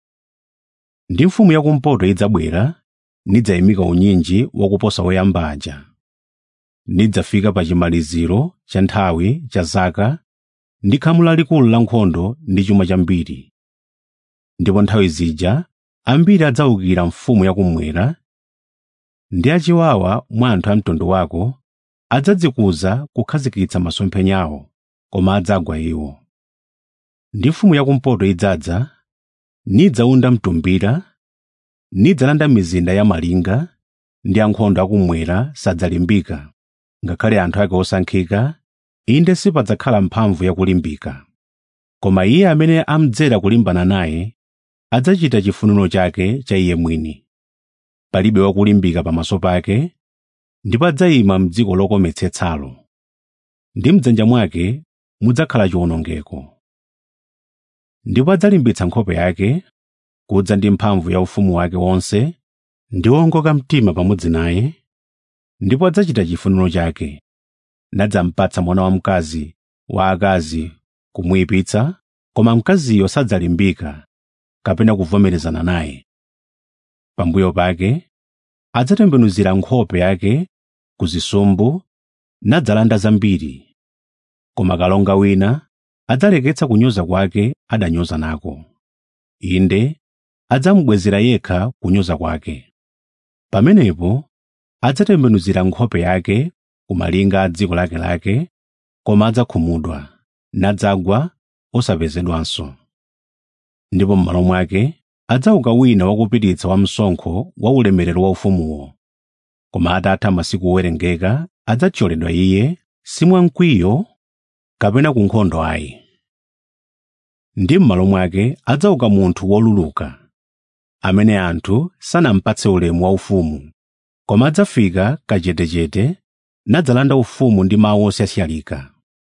Ndi mfumu yakumpoto idzabwera, nidzayimika unyinji wakuposa woyamba aja, nidzafika pa chimaliziro cha nthawi cha zaka, ndi khamu lalikulu la nkhondo ndi chuma chambiri. Ndipo nthawi zija ambiri adzaukira mfumu yakummwera, ndi achiwawa mwa anthu a mtundu wako adzadzikuza kukhazikitsa masomphenya awo, koma adzagwa iwo. Ndi mfumu yakumpoto idzadza, nidzaunda mtumbira, nidzalanda mizinda ya malinga, ndi ankhondo akummwera sadzalimbika, ngakhale anthu ake osankhika, inde sipadzakhala mphamvu yakulimbika. Koma iye amene amdzera kulimbana naye adzachita chifuniro chake cha iye mwini. Palibe wakulimbika pamaso pake, ndipo adzayima m'dziko lokometsetsalo, ndi m'dzanja mwake mudzakhala chiwonongeko. Ndipo adzalimbitsa nkhope yake, kudza ndi mphamvu ya ufumu wake wonse, ndi wongoka mtima pamodzi naye, ndipo adzachita chifuniro chake, nadzampatsa mwana wamkazi wa akazi kumuyipitsa, koma mkaziyo sadzalimbika kapena kuvomerezana naye. Pambuyo pake adzatembenuzira nkhope yake ku zisumbu nadzalanda zambiri, koma kalonga wina adzaleketsa kunyoza kwake adanyoza nako. Inde adzamubwezera yekha kunyoza kwake. Pamenepo adzatembenuzira nkhope yake ku malinga a dziko lakelake, koma adzakhumudwa nadzagwa osapezedwanso. Ndipo m'malo mwake adzauka wina wakupititsa wamsonkho wa ulemerero wa ufumuwo, koma atatha masiku owerengeka adzathyoledwa iye, si mwamkwiyo kapena ku nkhondo ayi. Ndi m'malo mwake adzauka munthu woluluka, amene anthu sanampatse ulemu waufumu, koma adzafika kachetechete nadzalanda ufumu ndi mawu osyasyalika.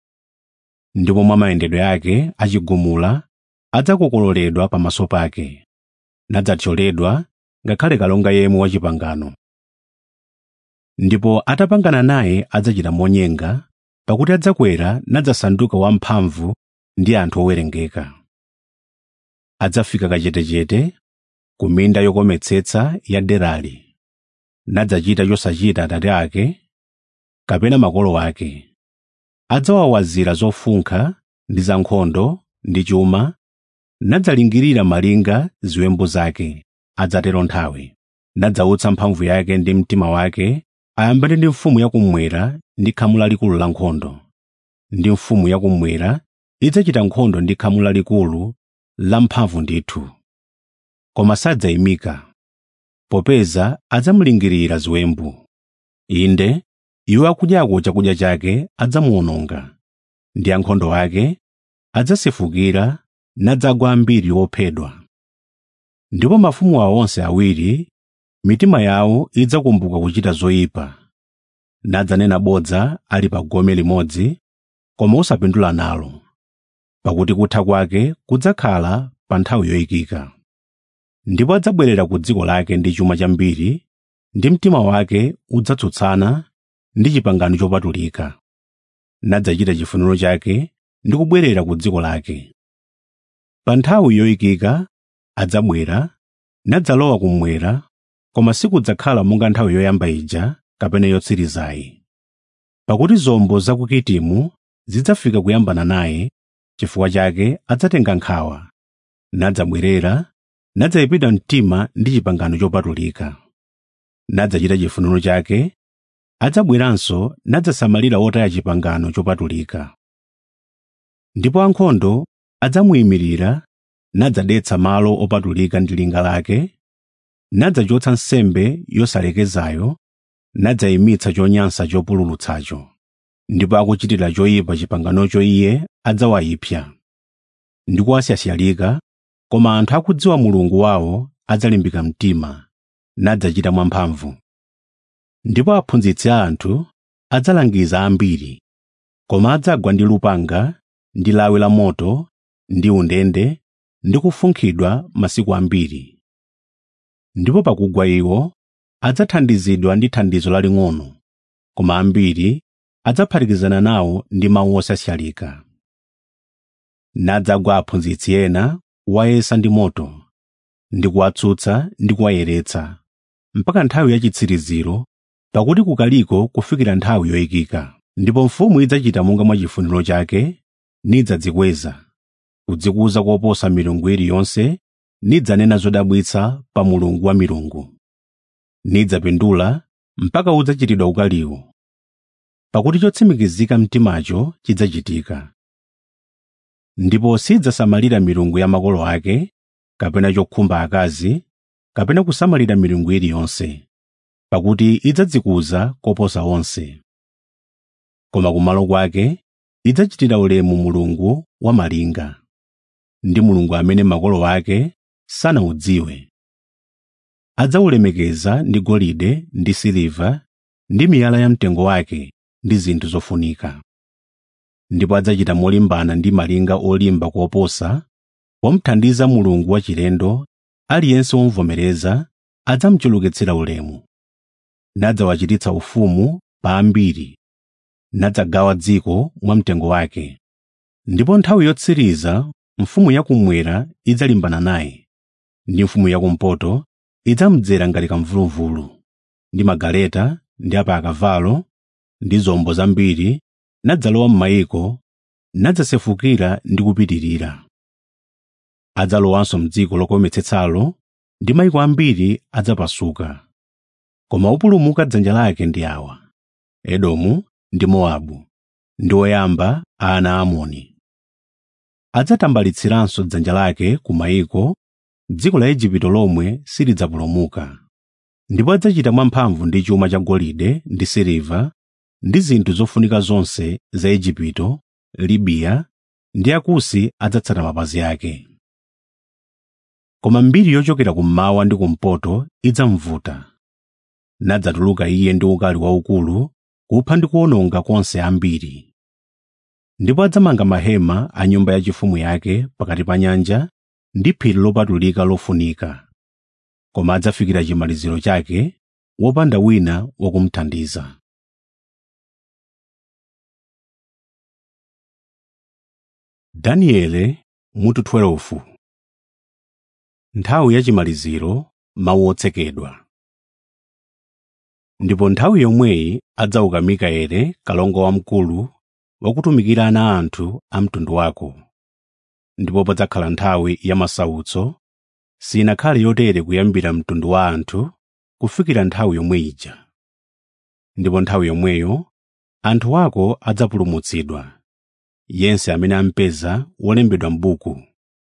Ndipo mwa mayendedwe ake achigumula adzakokololedwa pamaso pake, nadzathyoledwa ngakhale kalonga yemwe wachipangano. Ndipo atapangana naye adzachita monyenga, pakuti adzakwera nadzasanduka wamphamvu ndi anthu owerengeka. Adzafika kachetechete ku minda yokometsetsa ya Derali, nadzachita chosachita atate ake kapena makolo ake. Adzawawazira zofunkha ndi zankhondo ndi chuma, nadzalingirira malinga ziwembu zake. Adzatero nthawi, nadzautsa mphamvu yake ndi mtima wake, ayambane ndi mfumu yakummwera ndi khamu lalikulu la nkhondo. Ndi mfumu yakummwera idzachita nkhondo ndi khamu lalikulu lamphamvu ndithu, koma sadzayimika, popeza adzamulingirira ziwembu. Inde iwo akudyako chakudya chake adzamuwononga, ndi ankhondo ake adzasefukira nadzagwa ambiri ophedwa. Ndipo mafumu awo onse awiri mitima yawo idzakumbuka kuchita zoyipa, nadzanena bodza ali pa gome limodzi, koma osapindula nalo, pakuti kutha kwake kudzakhala pa nthawi yoyikika. Ndipo adzabwerera ku dziko lake ndi chuma chambiri, ndi mtima wake udzatsutsana ndi chipangano chopatulika, nadzachita chifuniro chake ndi kubwerera ku dziko lake. Pa nthawi yoyikika adzabwera nadzalowa kummwera, koma sikudzakhala monga nthawi yoyamba ija kapena yotsirizayi. Pakuti zombo za ku Kitimu zidzafika kuyambana naye, chifukwa chake adzatenga nkhawa, nadzabwerera nadzayipidwa mtima ndi chipangano chopatulika. Nadzachita chifuniro chake, adzabweranso nadzasamalira wotaya chipangano chopatulika. Ndipo ankhondo adzamuyimirira nadzadetsa malo opatulika ndi linga lake, nadzachotsa nsembe yosalekezayo, nadzayimitsa chonyansa chopululutsacho. Ndipo akuchitira choyipa chipanganocho iye adzawayipsa ndi kuwasyasyalika, koma anthu akudziwa Mulungu wawo adzalimbika mtima, nadzachita mwamphamvu. Ndipo aphunzitsi a anthu adzalangiza ambiri, koma adzagwa ndi lupanga ndi lawi la moto ndi undende ndi kufunkhidwa masiku ambiri. Ndipo pakugwa iwo adzathandizidwa ndi thandizo laling'ono, koma ambiri adzaphatikizana nawo ndi mawu osasyalika. Nadzagwa aphunzitsi ena kuwayesa ndi moto, ndi kuwatsutsa ndi kuwayeretsa, mpaka nthawi yachitsiriziro, pakuti kukaliko kufikira nthawi yoyikika. Ndipo mfumu idzachita monga mwa chifuniro chake, nidzadzikweza, kudzikuza koposa milungu iliyonse, nidzanena zodabwitsa pa Mulungu wa milungu. Nidzapindula mpaka udzachitidwa ukaliwo, pakuti chotsimikizika mtimacho chidzachitika. Ndipo sidzasamalira milungu ya makolo ake, kapena chokhumba akazi, kapena kusamalira milungu iliyonse, pakuti idzadzikuza koposa onse. Koma kumalo kwake idzachitira ulemu mulungu wa malinga, ndi mulungu amene makolo ake sanaudziwe. Adzawulemekeza ndi golide ndi siliva ndi miyala ya mtengo wake ndi zinthu zofunika. Ndipo adzachita molimbana ndi malinga olimba koposa, pomuthandiza mulungu wachilendo, aliyense womvomereza adzamuchulukitsira ulemu. Nadzawachititsa ufumu pa ambiri, nadzagawa dziko mwa mtengo wake. Ndipo nthawi yotsiriza mfumu yakummwera idzalimbana naye, ndi mfumu yakumpoto idzamdzera ngati kamvuluvulu, ndi magaleta ndi apa akavalo ndi zombo zambiri, nadzalowa m'mayiko, nadzasefukira ndi kupitirira. Adzalowanso m'dziko lokometsetsalo, ndi mayiko ambiri adzapasuka. Koma opulumuka dzanja lake ndi awa: Edomu ndi Mowabu, ndi oyamba a ana a Amoni. Adzatambalitsiranso dzanja lake ku mayiko, dziko la Igupto lomwe silidzapulumuka. Ndipo adzachita mwamphamvu ndi chuma cha golide ndi siliva ndi zinthu zofunika zonse za Igupto, Libiya ndi Akusi adzatsata mapazi ake. Koma mbiri yochokera kummawa ndi kumpoto idzamvuta. Nadzatuluka iye ndi ukali waukulu, kupha ndi kuwononga konse ambiri. Ndipo adzamanga mahema a nyumba yachifumu yake pakati pa nyanja ndi phiri lopatulika lofunika. Koma adzafikira chimaliziro chake, wopanda wina wakumthandiza. Daniele mutu 12. Nthawi yachimaliziro, mawu otsekedwa. Ndipo nthawi yomweyi adzauka Mikaeli, kalonga wamkulu wakutumikira ana anthu a mtundu wako. Ndipo padzakhala nthawi ya masautso, sinakhale yotere kuyambira mtundu wa anthu kufikira nthawi yomwe ija. Ndipo nthawi yomweyo anthu ako adzapulumutsidwa, yense amene ampeza wolembedwa m'buku.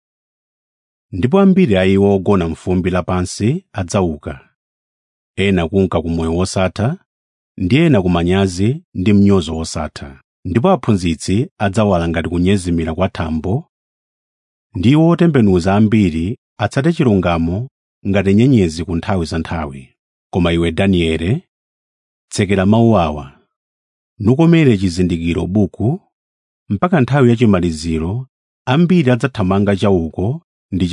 Ndipo ambiri a iwo ogona m'fumbi lapansi adzauka, ena kunka ku moyo wosatha, ndi ena ku manyazi ndi mnyozo wosatha. Ndipo aphunzitsi adzawala ngati kunyezimira kwa thambo, ndiwo otembenuza ambiri atsate chilungamo ngati nyenyezi ku nthawi za nthawi. Koma iwe Daniele, tsekera mawu awa, nukomere chizindikiro buku, mpaka nthawi yachimaliziro ambiri adzathamanga chauko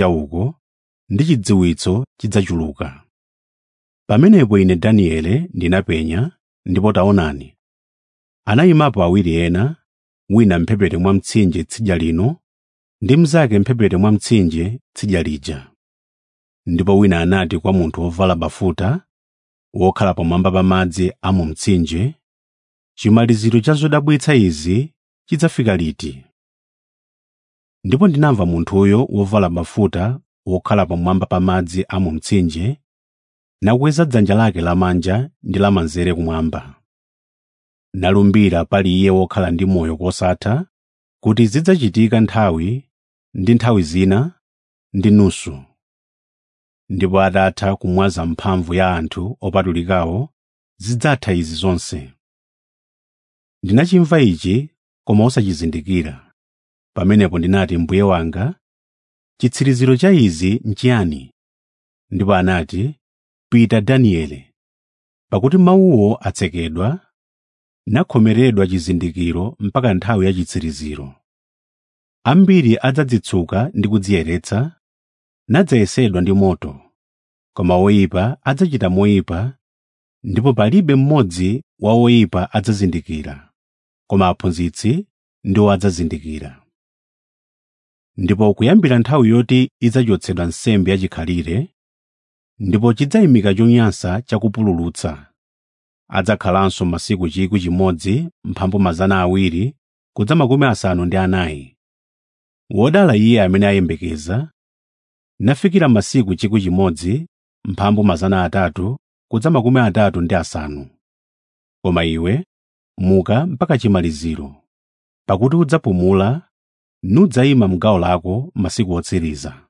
ndi chidziwitso chidzachuluka. Pamenepo ine Daniele ndinapenya, ndipo taonani, anayimapo awiri ena, wina mphepete mwa mtsinje tsidya lino ndi mnzake mphepete mwa mtsinje tsidya lija. Ndipo wina anati kwa munthu wovala bafuta wokhala pamwamba pa madzi a mu mtsinje, chimaliziro cha zodabwitsa izi chidzafika liti? Ndipo ndinamva munthuyo wovala bafuta wokhala pamwamba pa madzi a mu mtsinje nakweza dzanja lake lamanja ndi lamanzere kumwamba, nalumbira pali iye wokhala ndi moyo kosatha kuti zidzachitika nthawi ndi nthawi zina ndi nusu. Ndipo atatha kumwaza mphamvu ya anthu opatulikawo, zidzatha izi zonse. Ndinachimva ichi koma osachizindikira. Pamenepo ndinati, Mbuye wanga, chitsiriziro cha izi nchiyani? Ndipo anati, Pita Daniele, pakuti mawuwo atsekedwa, nakhomeredwa chizindikiro mpaka nthawi ya chitsiriziro. Ambiri adzadzitsuka ndi kudziyeretsa, nadzayesedwa ndi moto, koma oyipa adzachita moyipa, ndipo palibe mmodzi wa oyipa adzazindikira, koma aphunzitsi ndiwo adzazindikira. Ndipo kuyambira nthawi yoti idzachotsedwa nsembe yachikhalire, ndipo chidzayimika chonyansa chakupululutsa, adzakhalanso masiku 1,000 mphambu 200 kudza 50. Wodala iye amene ayembekeza, nafikira masiku 1,000 mphambu 300 kudza 35. Koma iwe, muka mpaka chimaliziro, pakuti udzapumula, nudzayima m'gawo lako masiku otsiriza.